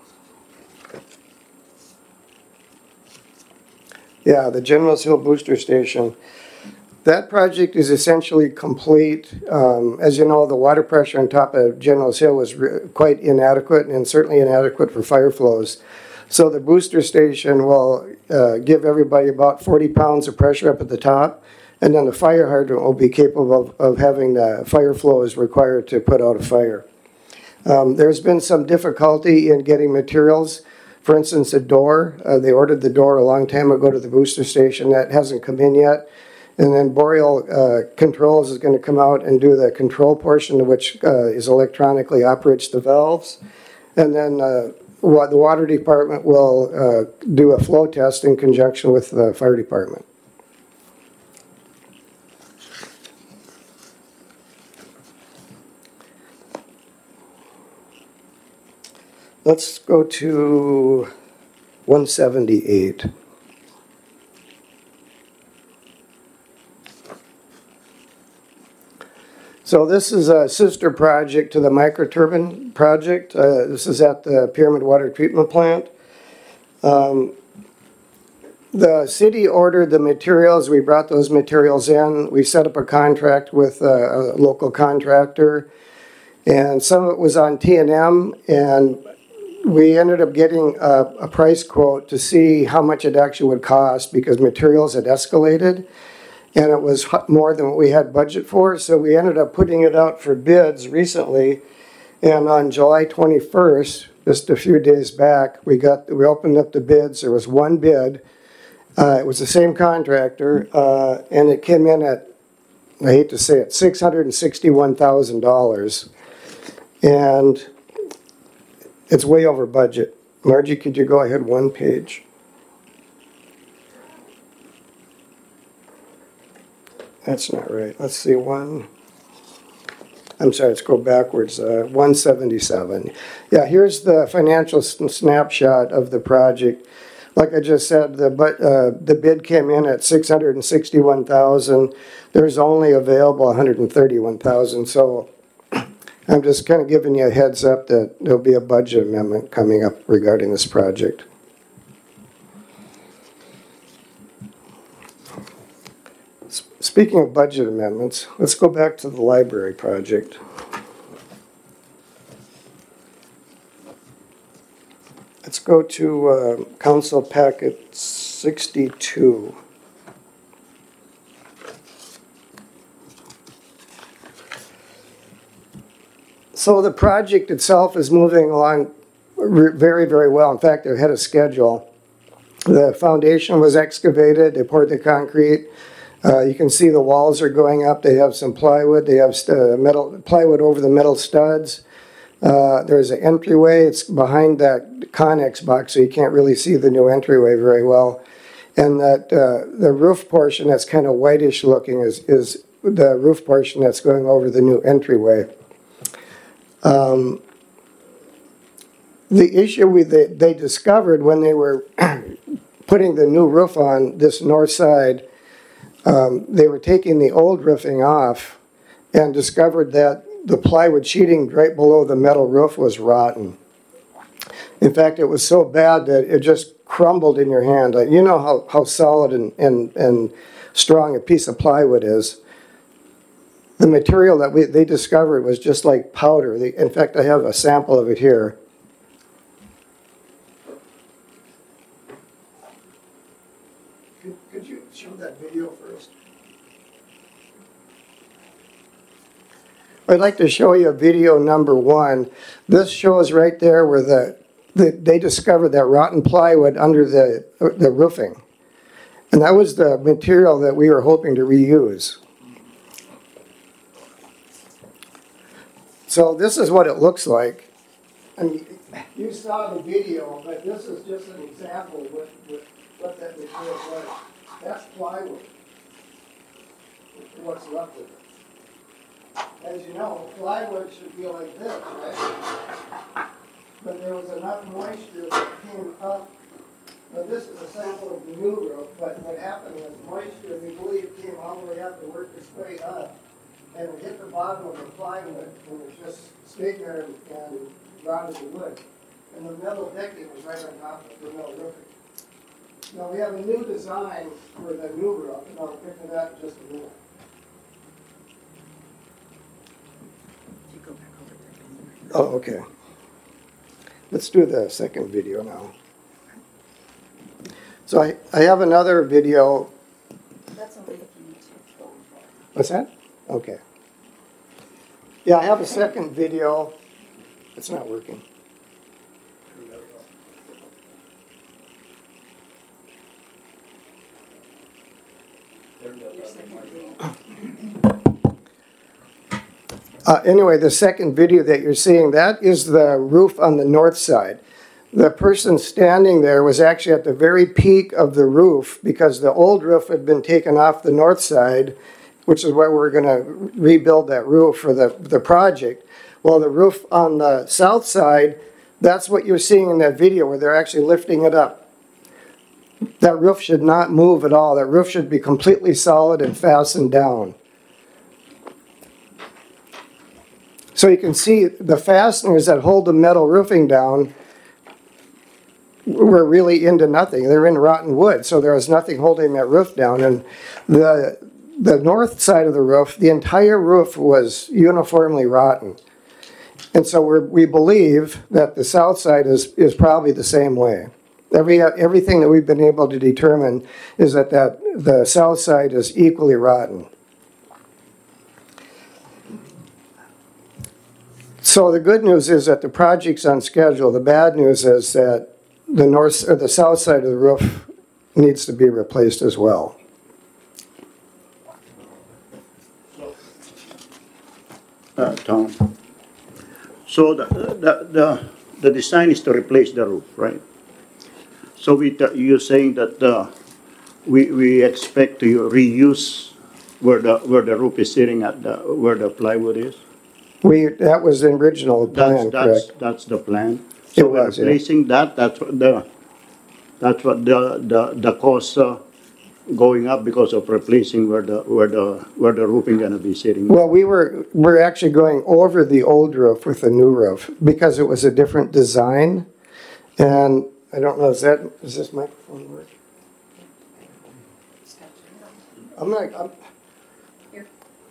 Yeah, the General Seal Booster Station. That project is essentially complete. As you know, the water pressure on top of General Hill was quite inadequate, and certainly inadequate for fire flows. So the booster station will give everybody about 40 pounds of pressure up at the top, and then the fire hydrant will be capable of having the fire flows required to put out a fire. There's been some difficulty in getting materials. For instance, a door. They ordered the door a long time ago to the booster station. That hasn't come in yet. And then Boreal Controls is going to come out and do the control portion, which is electronically operates the valves. And then the water department will do a flow test in conjunction with the fire department. Let's go to 178. So this is a sister project to the microturbine project. This is at the Pyramid Water Treatment Plant. The city ordered the materials. We brought those materials in. We set up a contract with a local contractor. And some of it was on T&M, and we ended up getting a price quote to see how much it actually would cost because materials had escalated. And it was more than what we had budget for, so we ended up putting it out for bids recently. And on July 21st, just a few days back, we opened up the bids. There was one bid. It was the same contractor, and it came in at, I hate to say it, $661,000. And it's way over budget. Margie, could you go ahead one page? That's not right. Let's see, I'm sorry, let's go backwards. 177. Yeah, here's the financial snapshot of the project. Like I just said, the bid came in at 661,000. There's only available 131,000. So I'm just kind of giving you a heads up that there'll be a budget amendment coming up regarding this project. Speaking of budget amendments, let's go back to the library project. Let's go to Council Packet 62. So the project itself is moving along very, very well. In fact, they're ahead of schedule. The foundation was excavated, they poured the concrete. You can see the walls are going up. They have some plywood. They have metal plywood over the metal studs. There's an entryway. It's behind that Connex box, so you can't really see the new entryway very well. And that the roof portion that's kind of whitish looking is the roof portion that's going over the new entryway. The issue they discovered when they were putting the new roof on this north side, they were taking the old roofing off and discovered that the plywood sheeting right below the metal roof was rotten. In fact, it was so bad that it just crumbled in your hand. You know how solid and strong a piece of plywood is. The material that they discovered was just like powder. In fact, I have a sample of it here. Could you show that video first? I'd like to show you video number 1. This shows right there where they discovered that rotten plywood under the roofing. And that was the material that we were hoping to reuse. So this is what it looks like. I mean, you saw the video, but this is just an example of what that material was. That's plywood. What's left of it. As you know, plywood should be like this, right? But there was enough moisture that came up. Now this is a sample of the new roof, but what happened was moisture, we believe, came all the way up and worked its way up. And it hit the bottom of the plywood and it just stayed there and rotted the wood. And the metal decking was right on top of the metal roofing. Now we have a new design for the new roof, and I'll get to that in just a minute. Oh, okay. Let's do the second video now. So I have another video. That's a link you need to. What's that? Okay. Yeah, I have a second video. It's not working. Anyway, the second video that you're seeing, that is the roof on the north side. The person standing there was actually at the very peak of the roof because the old roof had been taken off the north side, which is why we're going to rebuild that roof for the project. Well, the roof on the south side, that's what you're seeing in that video where they're actually lifting it up. That roof should not move at all. That roof should be completely solid and fastened down. So you can see the fasteners that hold the metal roofing down were really into nothing. They're in rotten wood, so there was nothing holding that roof down. And the north side of the roof, the entire roof was uniformly rotten. And so we believe that the south side is probably the same way. Everything that we've been able to determine is that the south side is equally rotten. So the good news is that the project's on schedule. The bad news is that the south side of the roof needs to be replaced as well. Tom. So the design is to replace the roof, right? So you're saying that we expect to reuse where the roof is sitting at where the plywood is? That was the original plan, correct? That's the plan. It So we're was, yeah. replacing that, that's what the cost going up because of replacing where the roofing gonna be sitting. Well, we're actually going over the old roof with the new roof because it was a different design. And I don't know, is this microphone work? Here.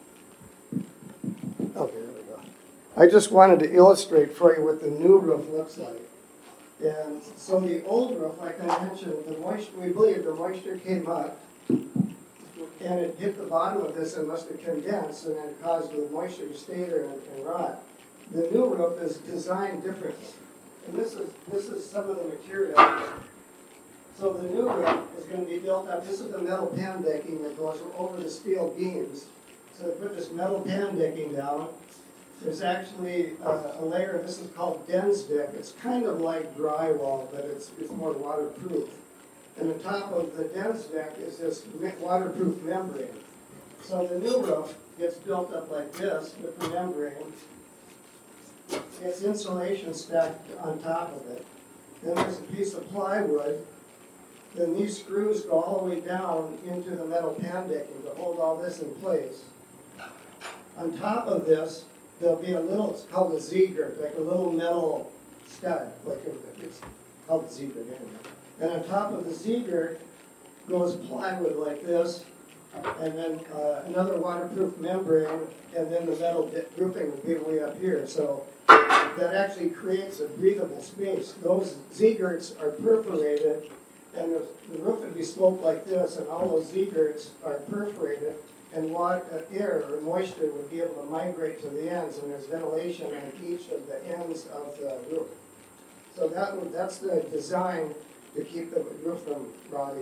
Okay, there we go. I just wanted to illustrate for you what the new roof looks like. And so the old roof, like I mentioned, we believe the moisture came up and it hit the bottom of this and must have condensed and then caused the moisture to stay there and rot. The new roof is designed differently. And this is some of the material. So the new roof is going to be built up. This is the metal pan decking that goes over the steel beams. So they put this metal pan decking down. There's actually a layer, this is called Densdeck. It's kind of like drywall, but it's more waterproof. And on top of the Densdeck is this waterproof membrane. So the new roof gets built up like this with the membrane. It's insulation stacked on top of it. Then there's a piece of plywood. Then these screws go all the way down into the metal pan decking to hold all this in place. On top of this, there'll be it's called a Z-girt, like a little metal stud, it's called a Z-girt anyway. And on top of the Z-girt goes plywood like this, and then another waterproof membrane, and then the metal roofing will be way up here. So that actually creates a breathable space. Those Z-girts are perforated, and the roof would be sloped like this, and all those Z-girts are perforated, and air or moisture would be able to migrate to the ends, and there's ventilation on each of the ends of the roof. So that's the design to keep the roof from rotting.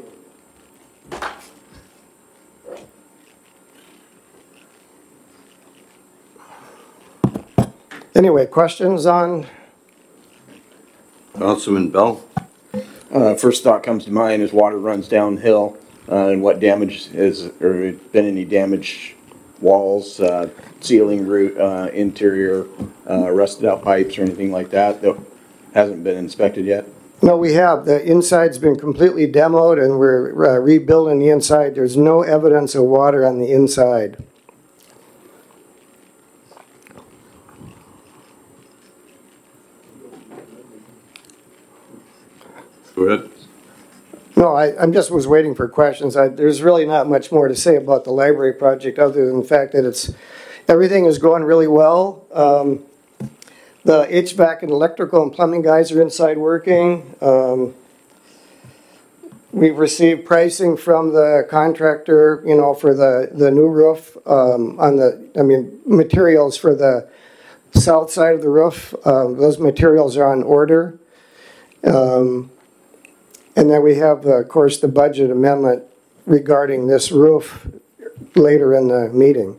Anyway, questions on? Councilman Bell? First thought comes to mind is water runs downhill, and what damage or been any damage, walls, ceiling, roof, interior, rusted out pipes or anything like that hasn't been inspected yet? No, we have. The inside's been completely demoed and we're rebuilding the inside. There's no evidence of water on the inside. Go ahead. No, I just was waiting for questions. There's really not much more to say about the library project other than the fact that everything is going really well. The HVAC and electrical and plumbing guys are inside working. We've received pricing from the contractor, for the new roof, materials for the south side of the roof. Those materials are on order. And then we have, of course, the budget amendment regarding this roof later in the meeting.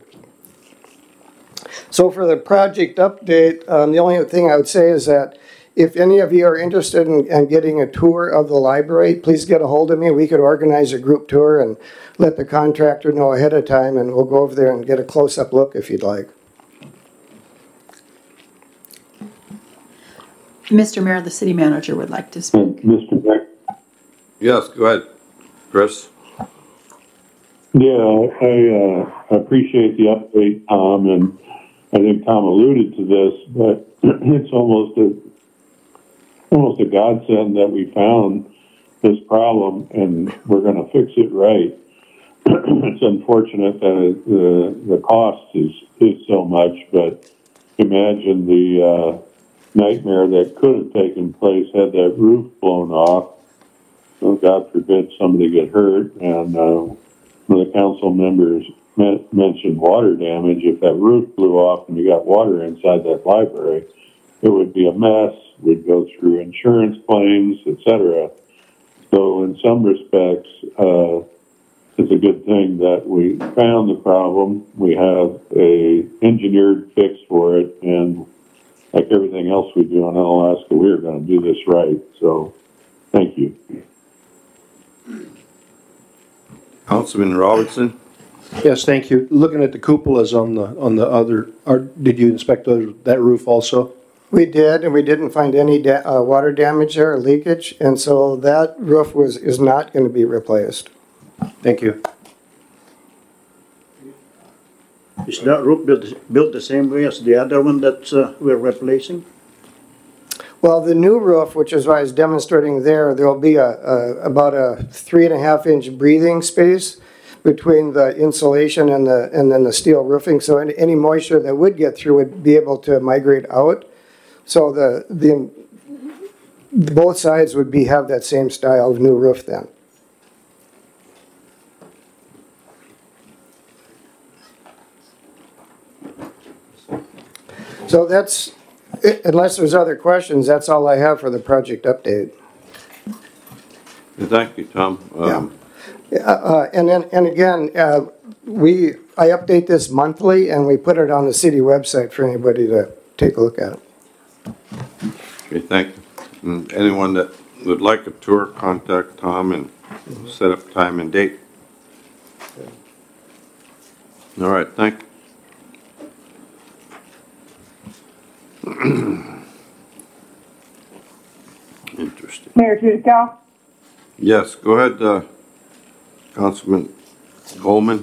So for the project update, the only thing I would say is that if any of you are interested in getting a tour of the library, please get a hold of me. We could organize a group tour and let the contractor know ahead of time, and we'll go over there and get a close-up look if you'd like. Mr. Mayor, the city manager would like to speak. Mr. Beck? Yes, go ahead, Chris. Yeah, I appreciate the update, Tom, and I think Tom alluded to this, but it's almost a godsend that we found this problem and we're going to fix it right. It's unfortunate that the cost is so much, but imagine the nightmare that could have taken place had that roof blown off. So God forbid somebody get hurt, and one of the council members mentioned water damage. If that roof blew off and you got water inside that library, it would be a mess. We'd go through insurance claims, etc. So in some respects, it's a good thing that we found the problem. We have a engineered fix for it, and like everything else we do in Alaska, we are going to do this right. So, thank you. Councilman Robinson? Yes, thank you. Looking at the cupolas on the other, did you inspect that roof also? We did, and we didn't find any water damage there or leakage, and so that roof is not going to be replaced. Thank you. Is that roof built the same way as the other one that we're replacing? Well, the new roof, which is what I was demonstrating there, there'll be about a 3.5-inch breathing space between the insulation and then the steel roofing. So any moisture that would get through would be able to migrate out. So both sides would have that same style of new roof then. So that's, unless there's other questions, that's all I have for the project update. Thank you, Tom. And again, I update this monthly, and we put it on the city website for anybody to take a look at. Okay, thank you. And anyone that would like a tour, contact Tom and set up time and date. All right, thank you. Interesting. Mayor Tudical? Yes, go ahead, Councilman Coleman.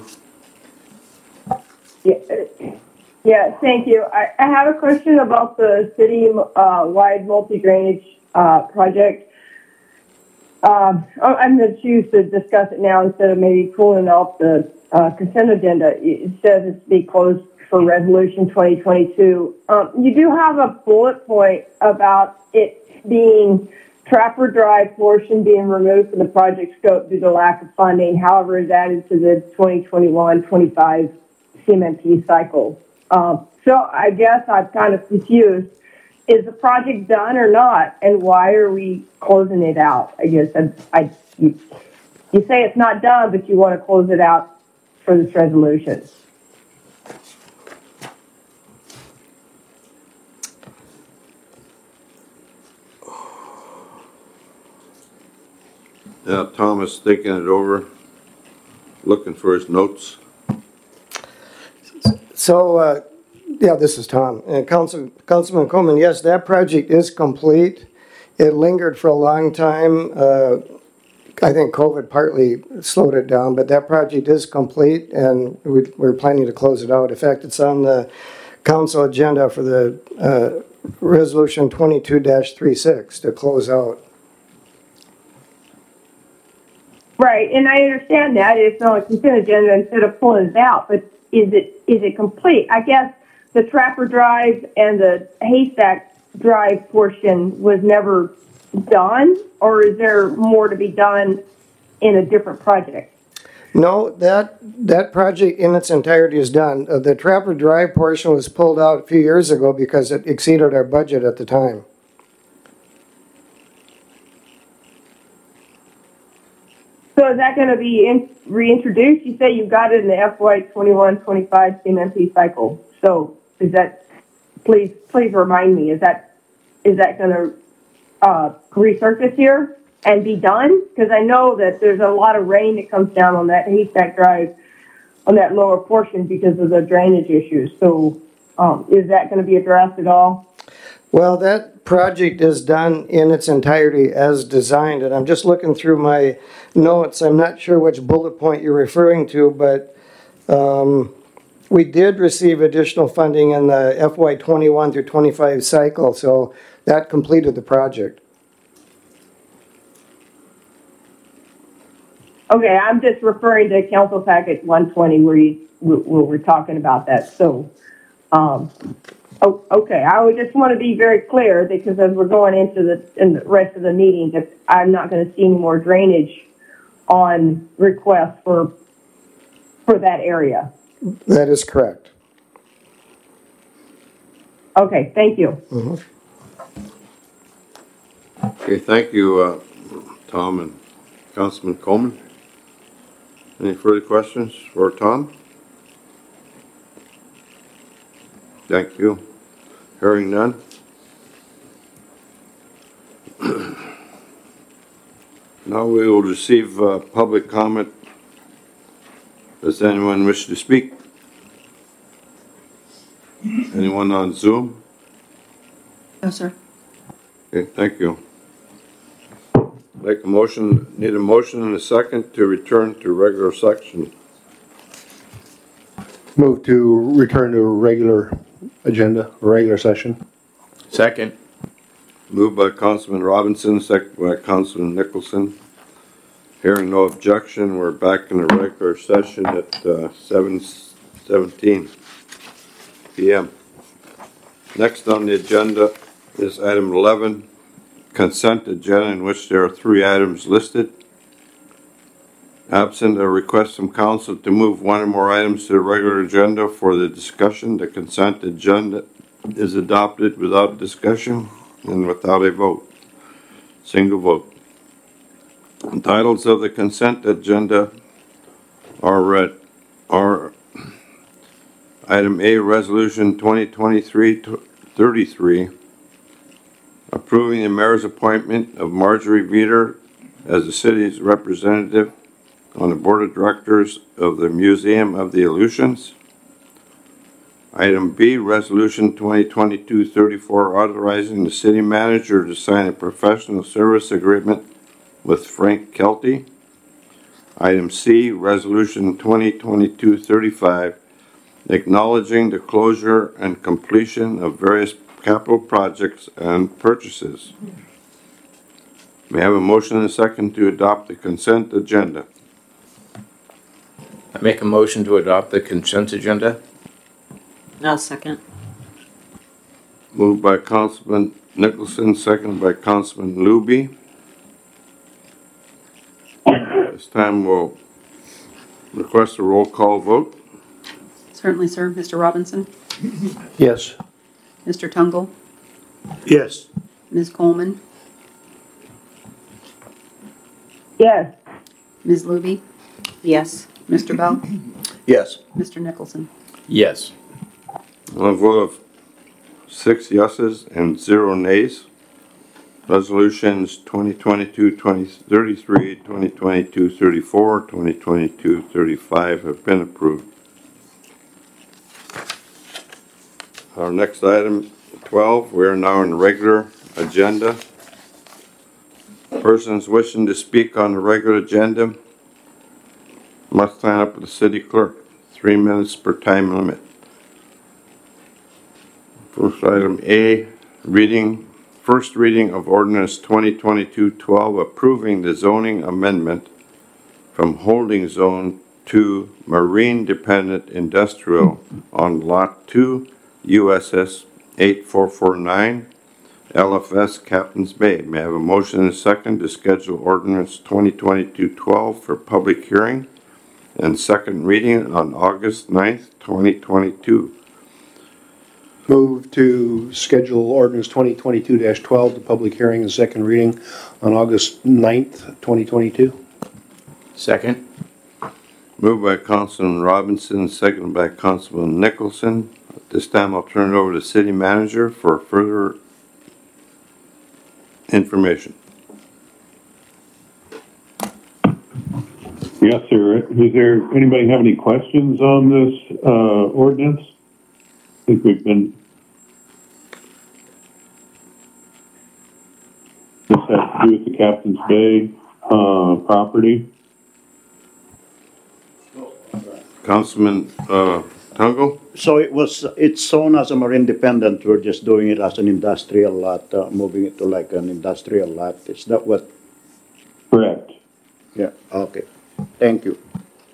Yeah, thank you. I have a question about the city-wide multi-drainage project. I'm going to choose to discuss it now instead of maybe pulling off the consent agenda. It says it's to be closed for resolution 2022. You do have a bullet point about it being Trapper Drive portion being removed from the project scope due to lack of funding. However, is added to the 2021-25 CMMP cycle. So I guess I'm kind of confused. Is the project done or not? And why are we closing it out? I guess you say it's not done, but you want to close it out for this resolution. Yeah, Thomas thinking it over, looking for his notes. So, yeah, this is Tom. Councilman Coleman, yes, that project is complete. It lingered for a long time. I think COVID partly slowed it down, but that project is complete, and we're planning to close it out. In fact, it's on the council agenda for the resolution 22-36 to close out. Right, and I understand that it's on a consent agenda instead of pulling it out, but is it complete? I guess the Trapper Drive and the Haystack Drive portion was never done, or is there more to be done in a different project? No, that project in its entirety is done. The Trapper Drive portion was pulled out a few years ago because it exceeded our budget at the time. So is that going to be reintroduced? You say you got it in the FY 21-25 CMMP cycle. So is that, please remind me, is that going to resurface here and be done? Because I know that there's a lot of rain that comes down on that Haystack Drive, on that lower portion because of the drainage issues. So is that going to be addressed at all? Well, that project is done in its entirety as designed, and I'm just looking through my notes. I'm not sure which bullet point you're referring to, but we did receive additional funding in the FY 21 through 25 cycle, so that completed the project. Okay, I'm just referring to Council Packet 120 where we're talking about that. So, okay, I would just want to be very clear because as we're going into the rest of the meeting, that I'm not going to see any more drainage on requests for that area. That is correct. Okay, thank you. Mm-hmm. Okay, thank you, Tom and Councilman Coleman. Any further questions for Tom? Thank you. Hearing none. Now we will receive public comment. Does anyone wish to speak? Anyone on Zoom? No, sir. Okay, thank you. Need a motion and a second to return to regular section. Move to return to regular agenda, regular session. Second. Moved by Councilman Robinson, second by Councilman Nicholson. Hearing no objection, we're back in the regular session at 7:17 p.m. Next on the agenda is item 11, consent agenda, in which there are 3 items listed. Absent a request from council to move one or more items to the regular agenda for the discussion, the consent agenda is adopted without discussion and without a vote. Single vote. The titles of the consent agenda are item A, Resolution 2023-33, approving the mayor's appointment of Marjorie Veeder as the city's representative on the board of directors of the Museum of the Illusions. Item B, Resolution 2022-34, authorizing the city manager to sign a professional service agreement with Frank Kelty. Item C, Resolution 2022-35, acknowledging the closure and completion of various capital projects and purchases. May I have a motion and a second to adopt the consent agenda? I make a motion to adopt the consent agenda. I'll second. Moved by Councilman Nicholson, seconded by Councilman Luby. This time we'll request a roll call vote. Certainly, sir. Mr. Robinson? Yes. Mr. Tungle? Yes. Ms. Coleman? Yes. Ms. Luby? Yes. Mr. Bell? Yes. Mr. Nicholson? Yes. On a vote of 6 yeses and 0 nays, resolutions 2022-33, 2022-34, 2022-35 have been approved. Our next item, 12, we are now on the regular agenda. Persons wishing to speak on the regular agenda must sign up with the city clerk. 3 minutes per time limit. First item A, first reading of ordinance 2022-12, approving the zoning amendment from holding zone to marine dependent industrial on lot 2 USS 8449 LFS Captain's Bay. May I have a motion and a second to schedule ordinance 2022-12 for public hearing and second reading on August 9th, 2022. Move to schedule ordinance 2022-12 to public hearing and second reading on August 9th, 2022. Second. Moved by Councilman Robinson, seconded by Councilman Nicholson. At this time, I'll turn it over to the city manager for further information. Yes, sir. Does anybody have any questions on this ordinance? I think we've been. This has to do with the Captain's Bay property. Councilman Tungle? So it's shown as a marine dependent, we're just doing it as an industrial lot, moving it to like an industrial lot. Is that what? Correct. Yeah, okay. Thank you.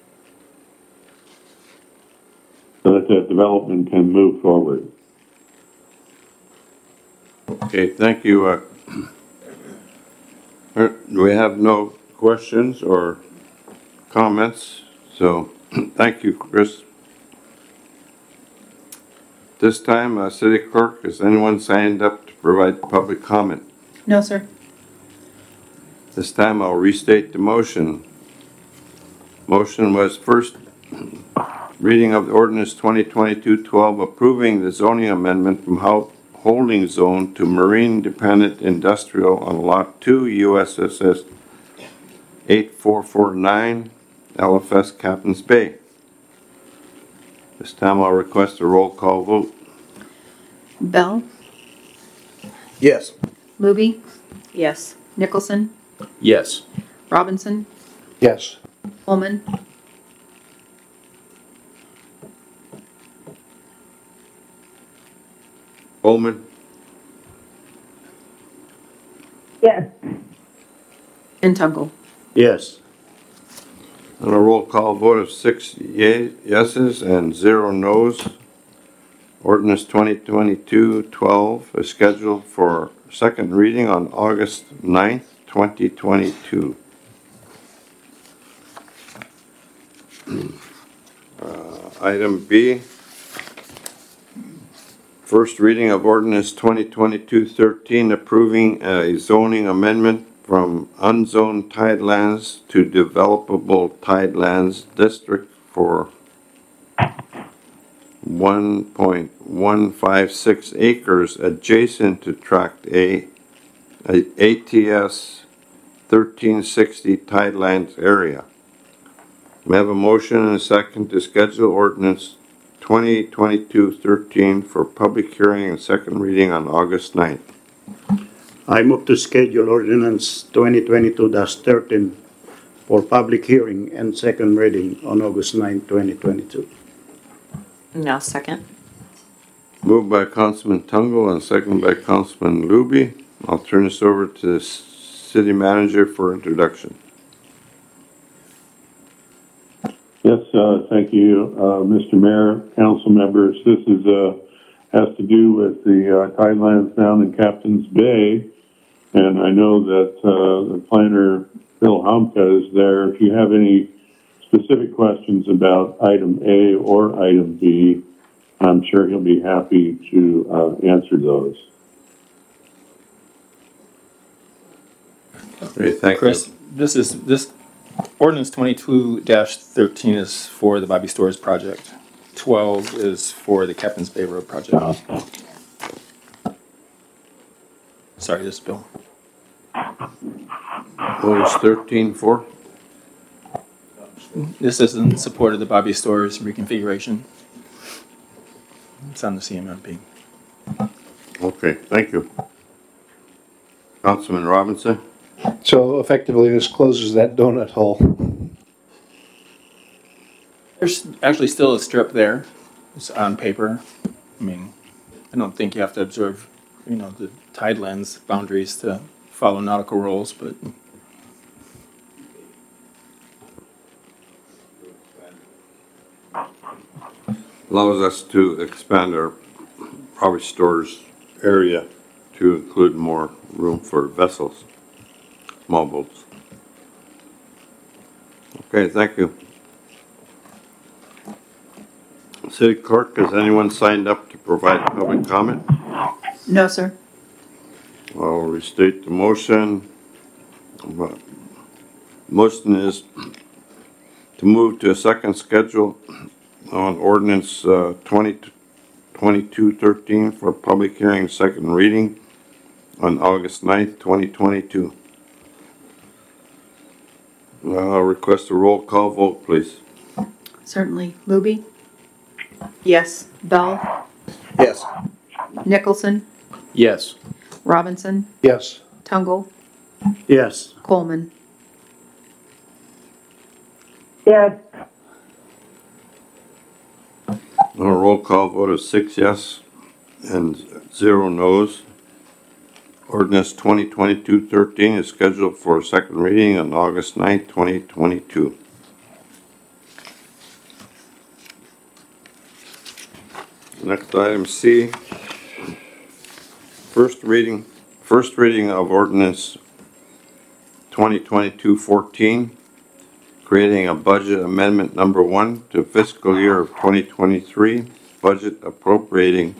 So that the development can move forward. Okay, thank you. We have no questions or comments, so thank you, Chris. This time, City Clerk, is anyone signed up to provide public comment? No, sir. This time, I'll restate the motion. Motion was first reading of the ordinance 2022-12 approving the zoning amendment from holding zone to marine dependent industrial on lot 2 USSS 8449 LFS Captain's Bay. This time I'll request a roll call vote. Bell, Yes. Luby, Yes. Nicholson, Yes. Robinson, Yes. Coleman, Coleman, Yes. and Tungle. Yes. on a roll call vote of 6 yeses and 0 noes. Ordinance 2022-12 is scheduled for second reading on August 9th, 2022. Item B, first reading of ordinance 2022-13 approving a zoning amendment from unzoned tidelands to developable tidelands district for 1.156 acres adjacent to Tract A, ATS 1360 Tidelands area. We have a motion and a second to schedule ordinance 2022-13 for public hearing and second reading on August 9th. I move to schedule ordinance 2022-13 for public hearing and second reading on August 9, 2022. Now second. Moved by Councilman Tungle and seconded by Councilman Luby. I'll turn this over to the city manager for introduction. Yes, thank you, Mr. Mayor, council members. This is, has to do with the tidelands down in Captain's Bay. And I know that the planner, Phil Homka, is there. If you have any specific questions about item A or item B, I'm sure he'll be happy to answer those. Great, thank Chris, you. this ordinance 22-13 is for the Bobby Stores project. 12 is for the Captain's Bay Road project. Sorry, this is Bill. What was 13 for? This is in support of the Bobby Stores reconfiguration. It's on the CMMP. Okay, thank you. Councilman Robinson? So effectively, this closes that donut hole. There's actually still a strip there. It's on paper. I mean, I don't think you have to observe, the tidelands boundaries to follow nautical rules, but allows us to expand our Bobby Stores area to include more room for vessels, small boats. Okay, thank you. City Clerk, has anyone signed up to provide public comment? No, sir. I'll restate the motion. Motion is to move to a second schedule on ordinance 2022-13 for public hearing second reading on August 9th, 2022. I'll request a roll call vote, please. Certainly. Luby, Yes. Bell, Yes. Nicholson, Yes. Robinson, Yes. Tungle, Yes. Coleman. Yes. A roll call vote of 6 yes and 0 no's. Ordinance 2022-13 is scheduled for second reading on August 9th, 2022. Next item C, first reading of ordinance 2022-14, creating a budget amendment number 1 to fiscal year of 2023, budget appropriating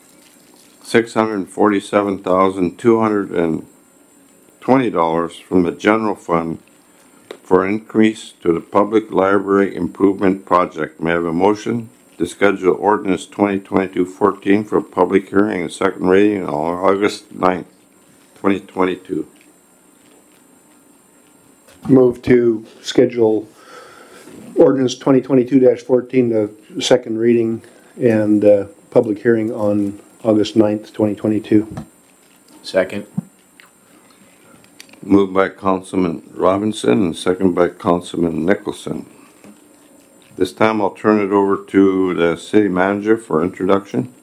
$647,220 from the general fund for increase to the public library improvement project. May I have a motion to schedule ordinance 2022-14 for public hearing and second reading on August 9th, 2022? Move to schedule ordinance 2022-14, the second reading and public hearing on August 9th, 2022. Second. Moved by Councilman Robinson and second by Councilman Nicholson. This time I'll turn it over to the city manager for introduction.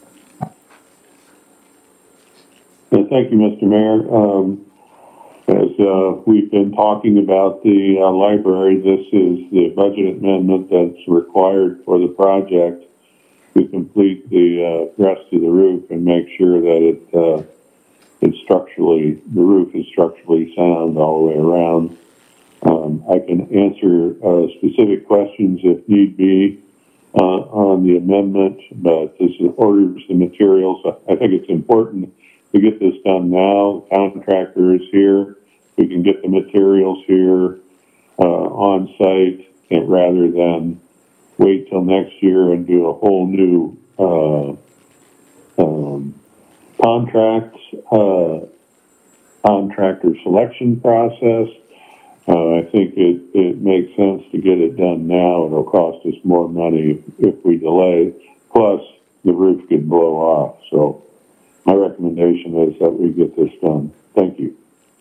Thank you, Mr. Mayor. As we've been talking about the library, this is the budget amendment that's required for the project to complete the rest of the roof and make sure that the roof is structurally sound all the way around. I can answer specific questions if need be on the amendment, but this orders the materials. I think it's important to get this done now. The contractor is here. We can get the materials here on site rather than wait till next year and do a whole new contractor selection process. I think it makes sense to get it done now. It'll cost us more money if we delay. Plus, the roof could blow off. So my recommendation is that we get this done. Thank you.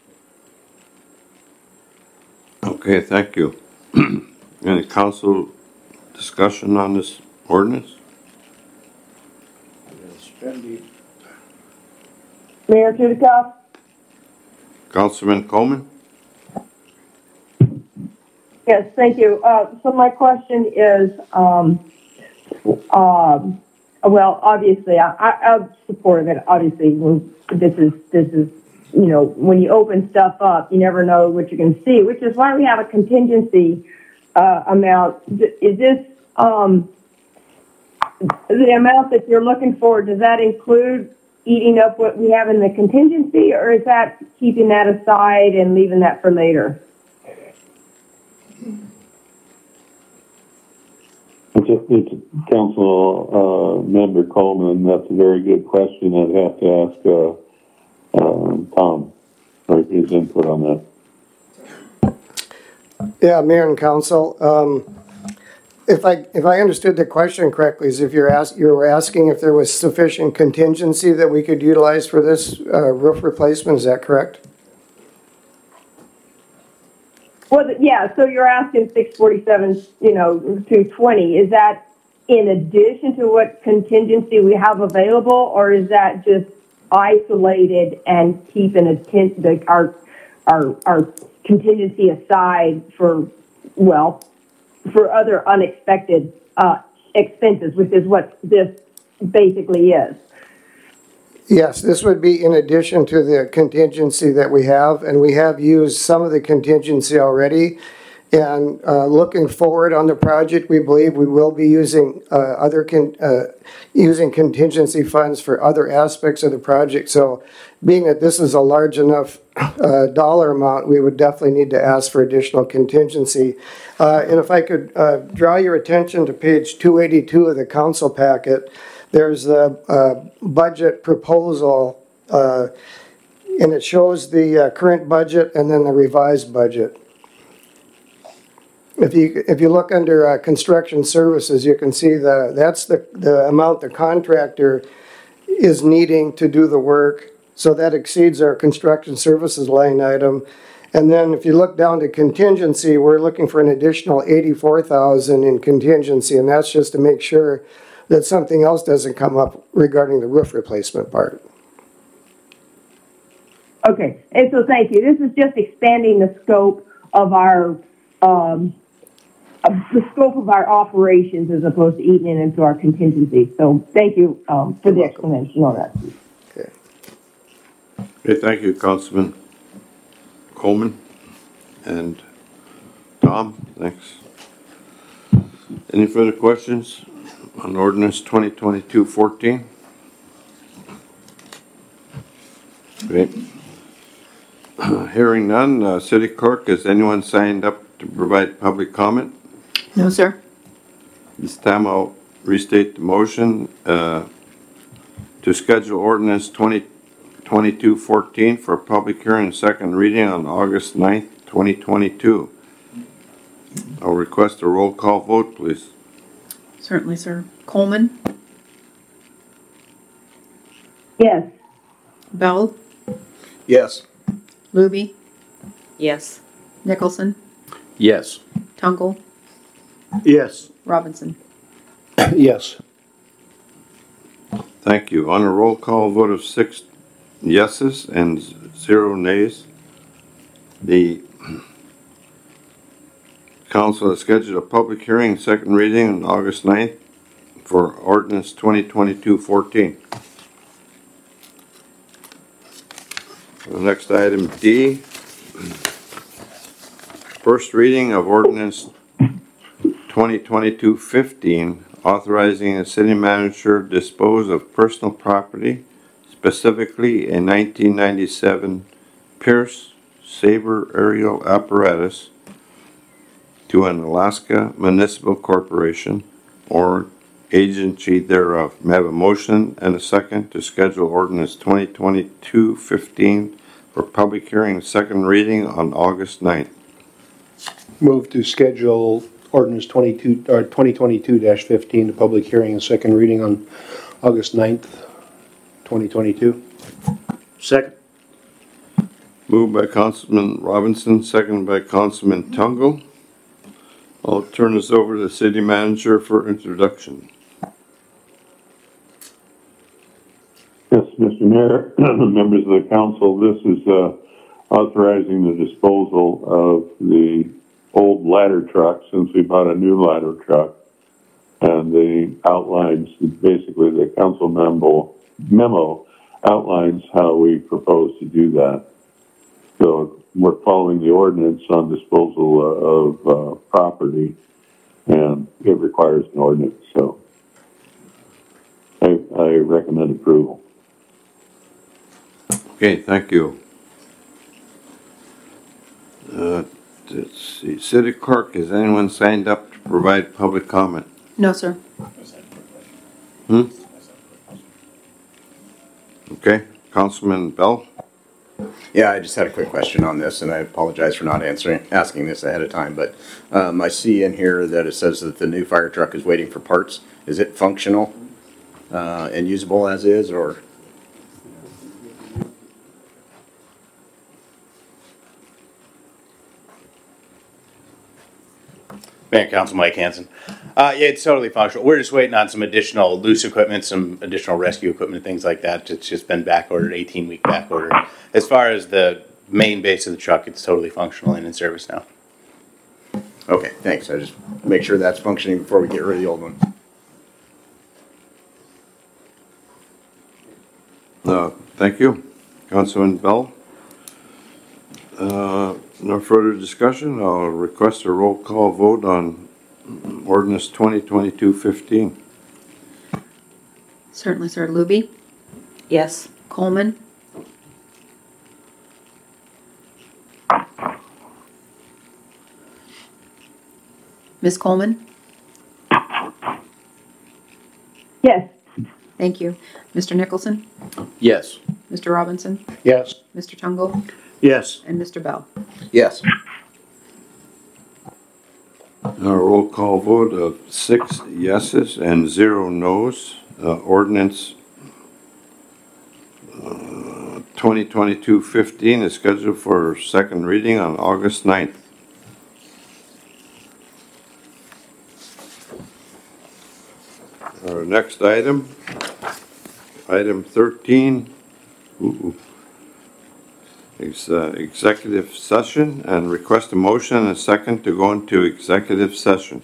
Okay, thank you. Any council discussion on this ordinance? Mayor Tudikoff? Councilman Coleman? Yes, thank you. So my question is, well, obviously, I'm supportive of it. Obviously, this is, you know, when you open stuff up, you never know what you're going to see, which is why we have a contingency amount. Is this the amount that you're looking for? Does that include eating up what we have in the contingency, or is that keeping that aside and leaving that for later? It's Council Member Coleman. That's a very good question. I'd have to ask Tom for his input on that. Yeah, Mayor and Council. If I understood the question correctly, is if you were asking if there was sufficient contingency that we could utilize for this roof replacement, is that correct? Well, yeah, so you're asking 647, you know, 220. Is that in addition to what contingency we have available, or is that just isolated and keeping our contingency aside for other unexpected expenses, which is what this basically is? Yes, this would be in addition to the contingency that we have, and we have used some of the contingency already. And looking forward on the project, we believe we will be using using contingency funds for other aspects of the project. So being that this is a large enough dollar amount, we would definitely need to ask for additional contingency. And if I could draw your attention to page 282 of the council packet, there's a budget proposal, and it shows the current budget and then the revised budget. If you look under construction services, you can see that's the amount the contractor is needing to do the work. So that exceeds our construction services line item. And then if you look down to contingency, we're looking for an additional $84,000 in contingency, and that's just to make sure that something else doesn't come up regarding the roof replacement part. Okay, and so thank you. This is just expanding the scope of our operations as opposed to eating it into our contingency. So thank you for the explanation on that. Okay, thank you, Councilman Coleman. And Tom, thanks. Any further questions on ordinance 2022-14? Great. Hearing none, City Clerk, has anyone signed up to provide public comment? No, sir. This time I'll restate the motion to schedule ordinance 2022-14 for public hearing and second reading on August 9th, 2022. I'll request a roll call vote, please. Certainly, sir. Coleman? Yes. Bell? Yes. Luby? Yes. Nicholson? Yes. Tungle? Yes. Robinson? Yes. Thank you. On a roll call vote of 6 yeses and 0 nays, the council has scheduled a public hearing, second reading on August 9th for ordinance 2022-14. The next item D, first reading of ordinance 2022-15, authorizing a city manager to dispose of personal property, specifically a 1997 Pierce Saber aerial apparatus, to an Alaska Municipal Corporation or agency thereof. May I have a motion and a second to schedule ordinance 2022-15 for public hearing, second reading on August 9th. Move to schedule ordinance 2022-15, the public hearing and second reading on August 9th, 2022. Second. Moved by Councilman Robinson, seconded by Councilman Tungle. I'll turn this over to the city manager for introduction. Yes, Mr. Mayor, members of the council, this is authorizing the disposal of the old ladder truck since we bought a new ladder truck. And the outlines, basically the council memo outlines how we propose to do that. So we're following the ordinance on disposal of property, and it requires an ordinance. So I recommend approval. Okay, thank you. Let's see, City Clerk, has anyone signed up to provide public comment? No, sir. Okay, Councilman Bell? Yeah, I just had a quick question on this, and I apologize for not asking this ahead of time, but I see in here that it says that the new fire truck is waiting for parts. Is it functional and usable as is, or? Mayor Council Mike Hanson. Yeah, it's totally functional. We're just waiting on some additional loose equipment, some additional rescue equipment, things like that. It's just been back ordered, 18-week back order. As far as the main base of the truck, it's totally functional and in service now. Okay, thanks. I just make sure that's functioning before we get rid of the old one. Thank you. Councilman Bell? No further discussion. I'll request a roll call vote on ordinance 2022-15. Certainly, sir. Luby? Yes. Coleman? Ms. Coleman? Yes. Thank you. Mr. Nicholson? Yes. Mr. Robinson? Yes. Mr. Tungle? Yes. And Mr. Bell? Yes. A roll call vote of 6 yeses and 0 nos. Ordinance 2022-15 is scheduled for second reading on August 9th. Our next item, item 13, is executive session, and request a motion and a second to go into executive session.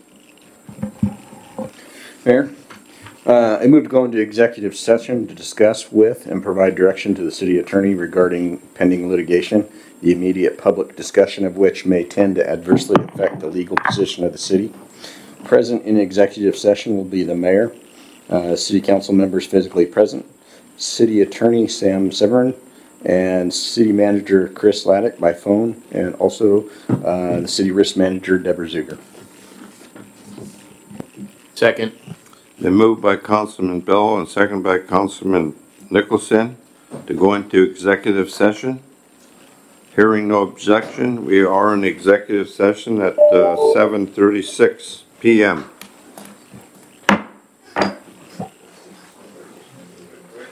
Mayor, I move to go into executive session to discuss with and provide direction to the city attorney regarding pending litigation, the immediate public discussion of which may tend to adversely affect the legal position of the city. Present in executive session will be the mayor, city council members physically present, city attorney Sam Severin, and city manager Chris Laddick by phone, and also the city risk manager Deborah Zuger. Second. Been moved by Councilman Bell and seconded by Councilman Nicholson to go into executive session. Hearing no objection, we are in executive session at 7:36 p.m.